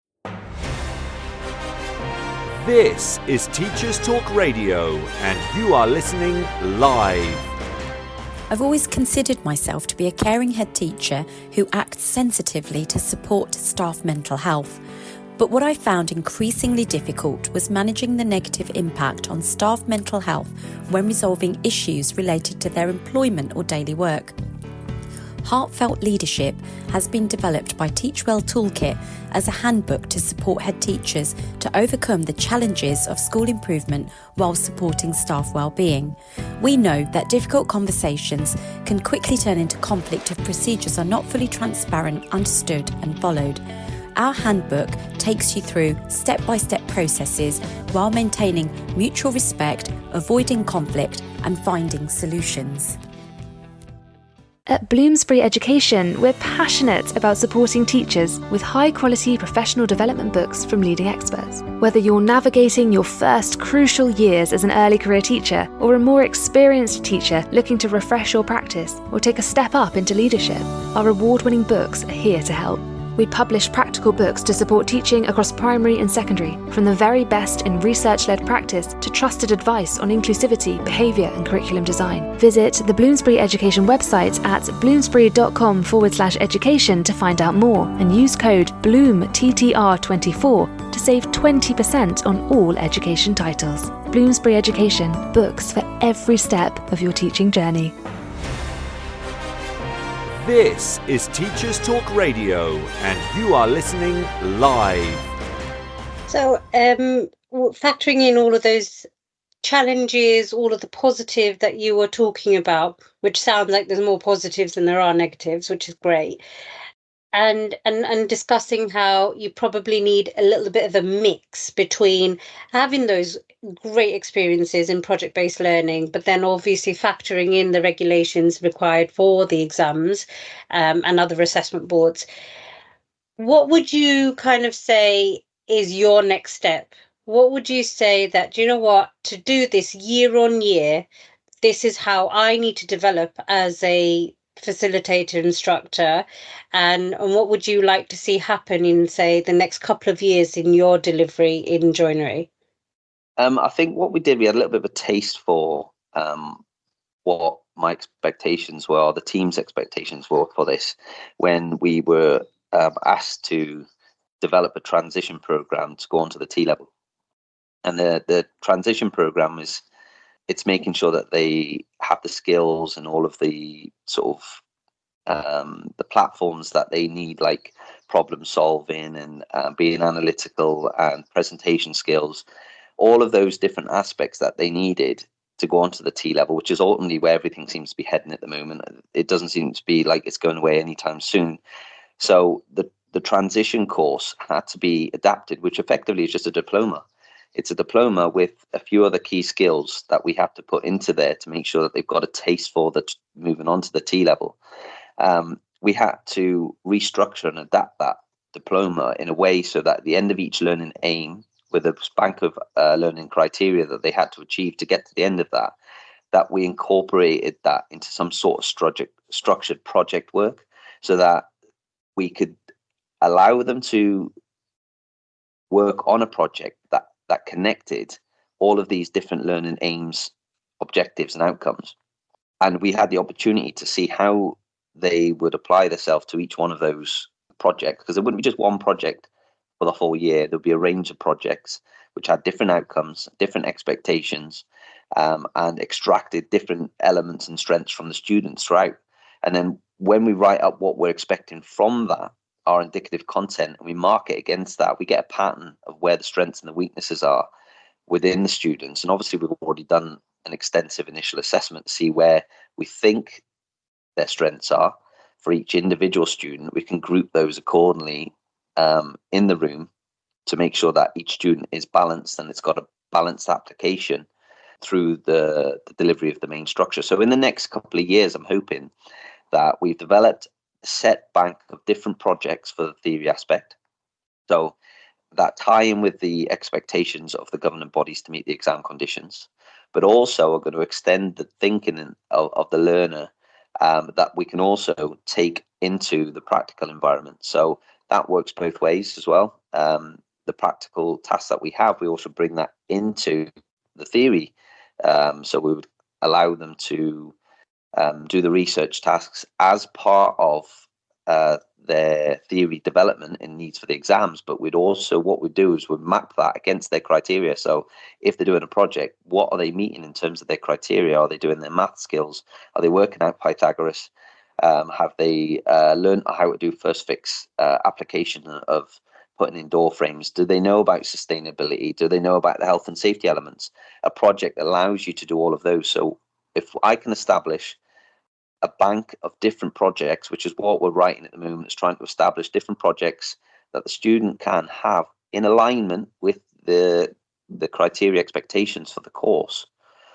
This is Teachers Talk Radio, and you are listening live. I've always considered myself to be a caring head teacher who acts sensitively to support staff mental health. But what I found increasingly difficult was managing the negative impact on staff mental health when resolving issues related to their employment or daily work. Heartfelt Leadership has been developed by Teachwell Toolkit as a handbook to support head teachers to overcome the challenges of school improvement while supporting staff well-being. We know that difficult conversations can quickly turn into conflict if procedures are not fully transparent, understood and followed. Our handbook takes you through step-by-step processes while maintaining mutual respect, avoiding conflict and finding solutions. At Bloomsbury Education, we're passionate about supporting teachers with high-quality professional development books from leading experts. Whether you're navigating your first crucial years as an early career teacher or a more experienced teacher looking to refresh your practice or take a step up into leadership, our award-winning books are here to help. We publish practical books to support teaching across primary and secondary, from the very best in research-led practice to trusted advice on inclusivity, behaviour and curriculum design. Visit the Bloomsbury Education website at bloomsbury.com/education to find out more, and use code BLOOMTTR24 to save 20% on all education titles. Bloomsbury Education, books for every step of your teaching journey. This is Teachers Talk Radio, and you are listening live. So, factoring in all of those challenges, all of the positive that you were talking about, which sounds like there's more positives than there are negatives, which is great. And discussing how you probably need a little bit of a mix between having those great experiences in project-based learning, but then obviously factoring in the regulations required for the exams and other assessment boards. What would you kind of say is your next step? What would you say that, do you know what, to do this year on year, this is how I need to develop as a facilitator instructor, and what would you like to see happen in, say, the next couple of years in your delivery in joinery? I think what we did, we had a little bit of a taste for what my expectations were, or the team's expectations were for this, when we were asked to develop a transition program to go onto the T-level. And the transition program it's making sure that they have the skills and all of the sort of the platforms that they need, like problem solving and being analytical and presentation skills, all of those different aspects that they needed to go onto the T-level, which is ultimately where everything seems to be heading at the moment. It doesn't seem to be like it's going away anytime soon. So the transition course had to be adapted, which effectively is just a diploma. It's a diploma with a few other key skills that we have to put into there to make sure that they've got a taste for moving on to the T-level. We had to restructure and adapt that diploma in a way so that at the end of each learning aim, with a bank of learning criteria that they had to achieve to get to the end of that we incorporated that into some sort of structured project work, so that we could allow them to work on a project that connected all of these different learning aims, objectives and outcomes. And we had the opportunity to see how they would apply themselves to each one of those projects, because there wouldn't be just one project for the whole year. There'd be a range of projects which had different outcomes, different expectations, and extracted different elements and strengths from the students throughout. And then when we write up what we're expecting from that, our indicative content, and we mark it against that, we get a pattern of where the strengths and the weaknesses are within the students. And obviously we've already done an extensive initial assessment to see where we think their strengths are for each individual student. We can group those accordingly in the room to make sure that each student is balanced and it's got a balanced application through the delivery of the main structure. So in the next couple of years, I'm hoping that we've developed set bank of different projects for the theory aspect, so that tie in with the expectations of the governing bodies to meet the exam conditions, but also are going to extend the thinking of the learner that we can also take into the practical environment. So that works both ways as well. The practical tasks that we have, we also bring that into the theory. So we would allow them to do the research tasks as part of their theory development and needs for the exams, but what we'd do is we'd map that against their criteria. So if they're doing a project, what are they meeting in terms of their criteria? Are they doing their math skills? Are they working out Pythagoras? Have they learned how to do first fix application of putting in door frames? Do they know about sustainability? Do they know about the health and safety elements? A project allows you to do all of those. So if I can establish a bank of different projects, which is what we're writing at the moment, is trying to establish different projects that the student can have in alignment with the criteria expectations for the course,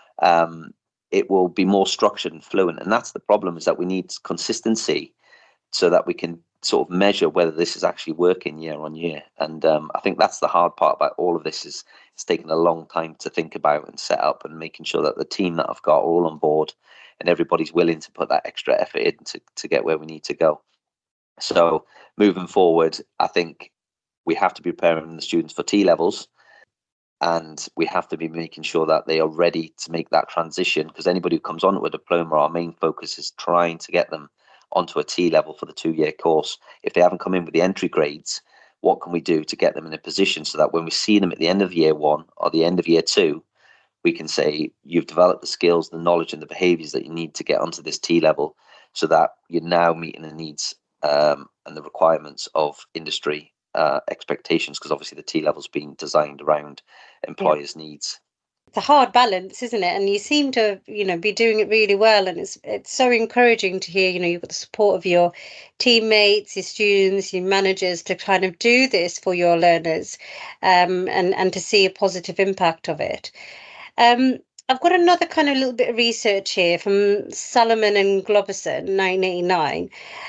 it will be more structured and fluent. And that's the problem, is that we need consistency so that we can sort of measure whether this is actually working year on year. And I think that's the hard part about all of this, is it's taken a long time to think about and set up, and making sure that the team that I've got are all on board and everybody's willing to put that extra effort in to get where we need to go. So moving forward, I think we have to be preparing the students for T-levels, and we have to be making sure that they are ready to make that transition, because anybody who comes on with a diploma, our main focus is trying to get them onto a T-level for the 2-year course. If they haven't come in with the entry grades, what can we do to get them in a position so that when we see them at the end of year 1 or the end of year 2, we can say you've developed the skills, the knowledge and the behaviors that you need to get onto this T level, so that you're now meeting the needs and the requirements of industry expectations, because obviously the T level's been designed around employers' needs. It's a hard balance, isn't it? And you seem to, be doing it really well. And it's so encouraging to hear, you've got the support of your teammates, your students, your managers to kind of do this for your learners, and to see a positive impact of it. I've got another kind of little bit of research here from Salomon and Globerson, 1989,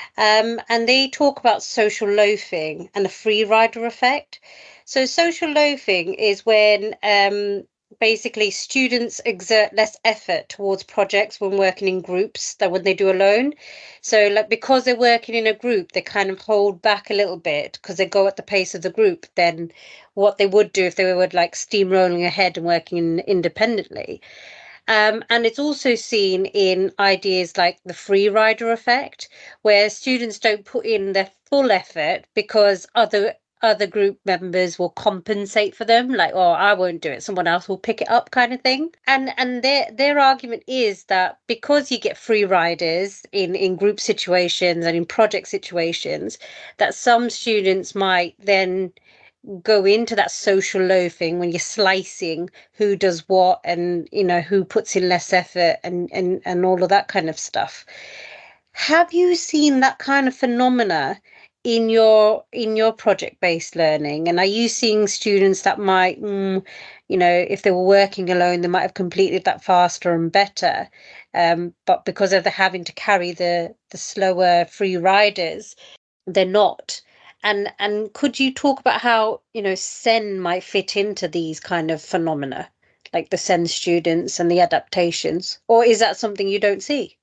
and they talk about social loafing and the free rider effect. So social loafing is when basically students exert less effort towards projects when working in groups than when they do alone. So like, because they're working in a group, they kind of hold back a little bit because they go at the pace of the group than what they would do if they were like steamrolling ahead and working independently. And it's also seen in ideas like the free rider effect, where students don't put in their full effort because other group members will compensate for them, like, oh, I won't do it, someone else will pick it up, kind of thing. And their argument is that because you get free riders in group situations and in project situations, that some students might then go into that social loafing when you're slicing who does what, and who puts in less effort, and all of that kind of stuff. Have you seen that kind of phenomena in your project-based learning? And are you seeing students that might, if they were working alone, they might have completed that faster and better, but because of the having to carry the slower free riders, they're not? And could you talk about how SEN might fit into these kind of phenomena, like the SEN students and the adaptations, or is that something you don't see?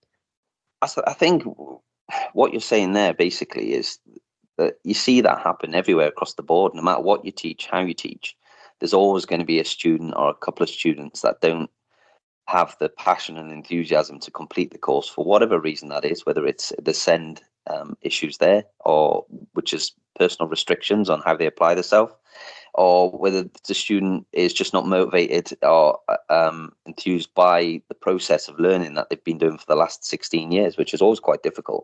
I think what you're saying there basically is that you see that happen everywhere across the board. No matter what you teach, how you teach, there's always going to be a student or a couple of students that don't have the passion and enthusiasm to complete the course for whatever reason that is, whether it's the SEND issues there, or which is personal restrictions on how they apply themselves, or whether the student is just not motivated or enthused by the process of learning that they've been doing for the last 16 years, which is always quite difficult.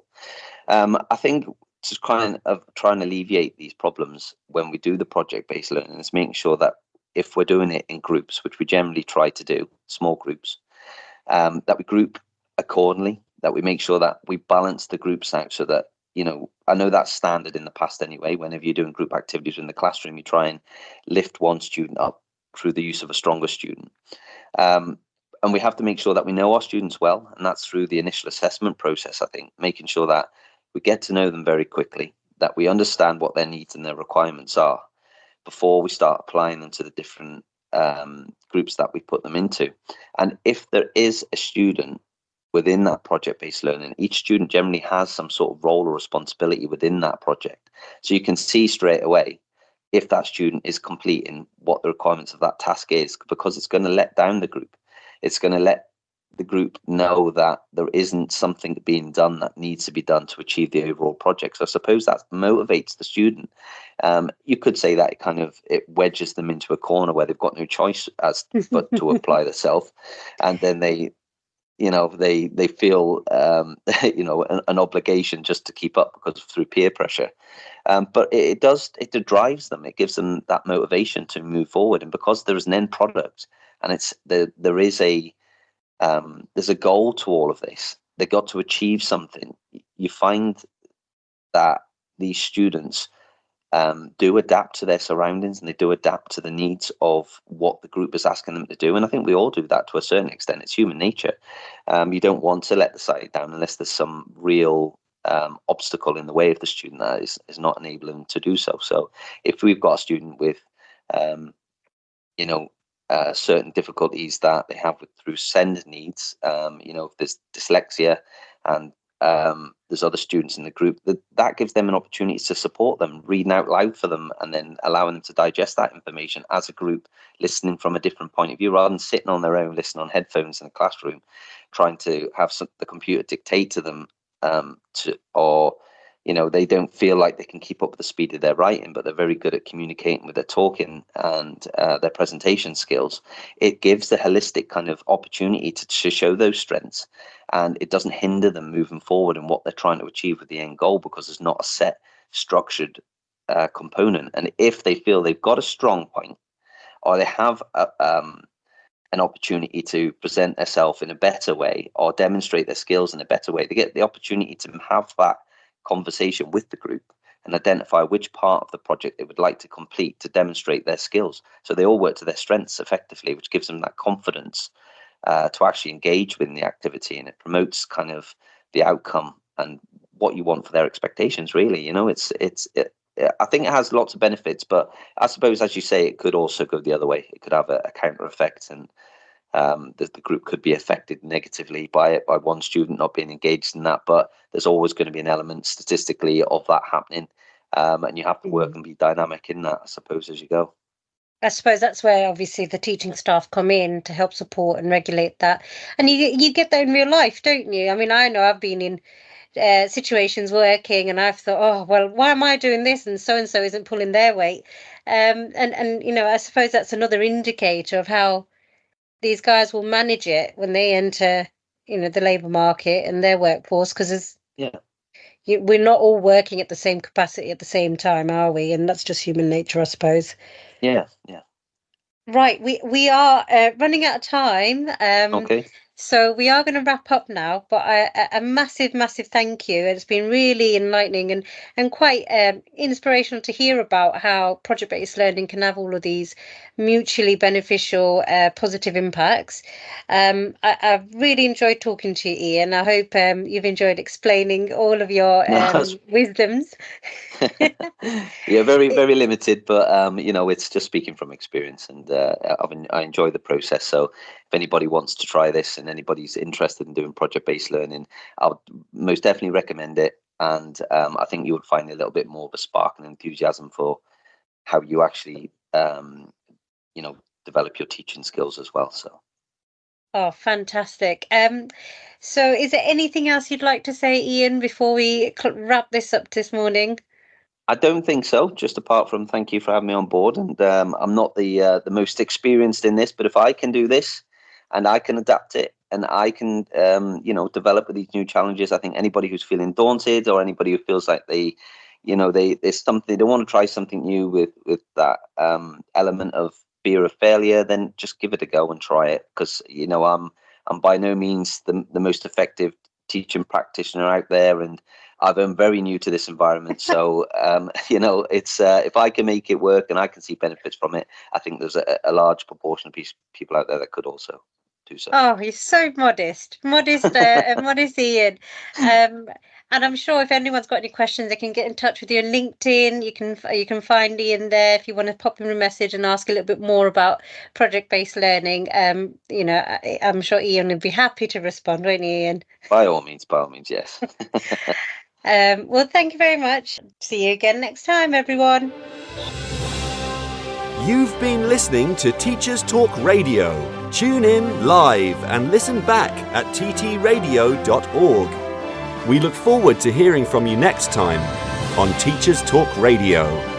I think to try and alleviate these problems when we do the project-based learning is making sure that if we're doing it in groups, which we generally try to do, small groups, that we group accordingly, that we make sure that we balance the groups out so that, I know that's standard in the past anyway. Whenever you're doing group activities in the classroom, you try and lift one student up through the use of a stronger student. And we have to make sure that we know our students well, and that's through the initial assessment process, I think, making sure that we get to know them very quickly, that we understand what their needs and their requirements are before we start applying them to the different groups that we put them into. And if there is a student within that project-based learning, each student generally has some sort of role or responsibility within that project. So you can see straight away if that student is completing what the requirements of that task is, because it's going to let down the group. It's going to let the group know that there isn't something being done that needs to be done to achieve the overall project. So I suppose that motivates the student. You could say that it wedges them into a corner where they've got no choice but to apply themselves, and then they feel an obligation just to keep up because through peer pressure. But it drives them. It gives them that motivation to move forward, and because there is an end product, and there's a goal to all of this. They got to achieve something. You find that these students do adapt to their surroundings, and they do adapt to the needs of what the group is asking them to do. And I think we all do that to a certain extent. It's human nature. You don't want to let the side down unless there's some real obstacle in the way of the student that is not enabling them to do so. So if we've got a student with certain difficulties that they have through SEND needs, if there's dyslexia and there's other students in the group, that gives them an opportunity to support them, reading out loud for them, and then allowing them to digest that information as a group, listening from a different point of view, rather than sitting on their own, listening on headphones in a classroom, trying to have the computer dictate to them, or they don't feel like they can keep up with the speed of their writing, but they're very good at communicating with their talking and their presentation skills. It gives the holistic kind of opportunity to show those strengths, and it doesn't hinder them moving forward in what they're trying to achieve with the end goal, because there's not a set structured component. And if they feel they've got a strong point, or they have an opportunity to present themselves in a better way or demonstrate their skills in a better way, they get the opportunity to have that conversation with the group and identify which part of the project they would like to complete to demonstrate their skills. So they all work to their strengths effectively, which gives them that confidence to actually engage within the activity, and it promotes kind of the outcome and what you want for their expectations, really. I think it has lots of benefits, but I suppose, as you say, it could also go the other way. It could have a counter effect, and the group could be affected negatively by it, by one student not being engaged in that. But there's always going to be an element statistically of that happening, and you have to work and be dynamic in that, I suppose, as you go. I suppose that's where obviously the teaching staff come in to help support and regulate that. And you get that in real life, don't you? I mean, I know I've been in situations working, and I've thought, oh well, why am I doing this and so isn't pulling their weight, and I suppose that's another indicator of how these guys will manage it when they enter the labour market and their workforce, because we're not all working at the same capacity at the same time, are we? And that's just human nature, I suppose. Right, we are running out of time. Okay. So we are going to wrap up now, but a massive thank you. It's been really enlightening and quite inspirational to hear about how project-based learning can have all of these mutually beneficial, positive impacts. I've really enjoyed talking to you, Ian. I hope you've enjoyed explaiing all of your wisdoms. Yeah, very, very limited, but it's just speaking from experience, and I enjoy the process. So if anybody wants to try this and anybody's interested in doing project-based learning, I would most definitely recommend it. And I think you would find a little bit more of a spark and enthusiasm for how you actually, develop your teaching skills as well. So. Oh, fantastic. So is there anything else you'd like to say, Ian, before we wrap this up this morning? I don't think so, just apart from thank you for having me on board. And I'm not the most experienced in this, but if I can do this and I can adapt it and I can, develop with these new challenges, I think anybody who's feeling daunted or anybody who feels like there's something, they want to try something new with that element of fear of failure, then just give it a go and try it. Because, I'm by no means the most effective teaching practitioner out there, and I'm very new to this environment. So, it's if I can make it work and I can see benefits from it, I think there's a large proportion of people out there that could also do so. Oh, you're so modest, modest Ian. And I'm sure if anyone's got any questions, they can get in touch with you on LinkedIn. You can find Ian there if you want to pop him a message and ask a little bit more about project-based learning. I'm sure Ian would be happy to respond, won't you, Ian? By all means, yes. Well, thank you very much. See you again next time, everyone. You've been listening to Teachers Talk Radio. Tune in live and listen back at ttradio.org. We look forward to hearing from you next time on Teachers Talk Radio.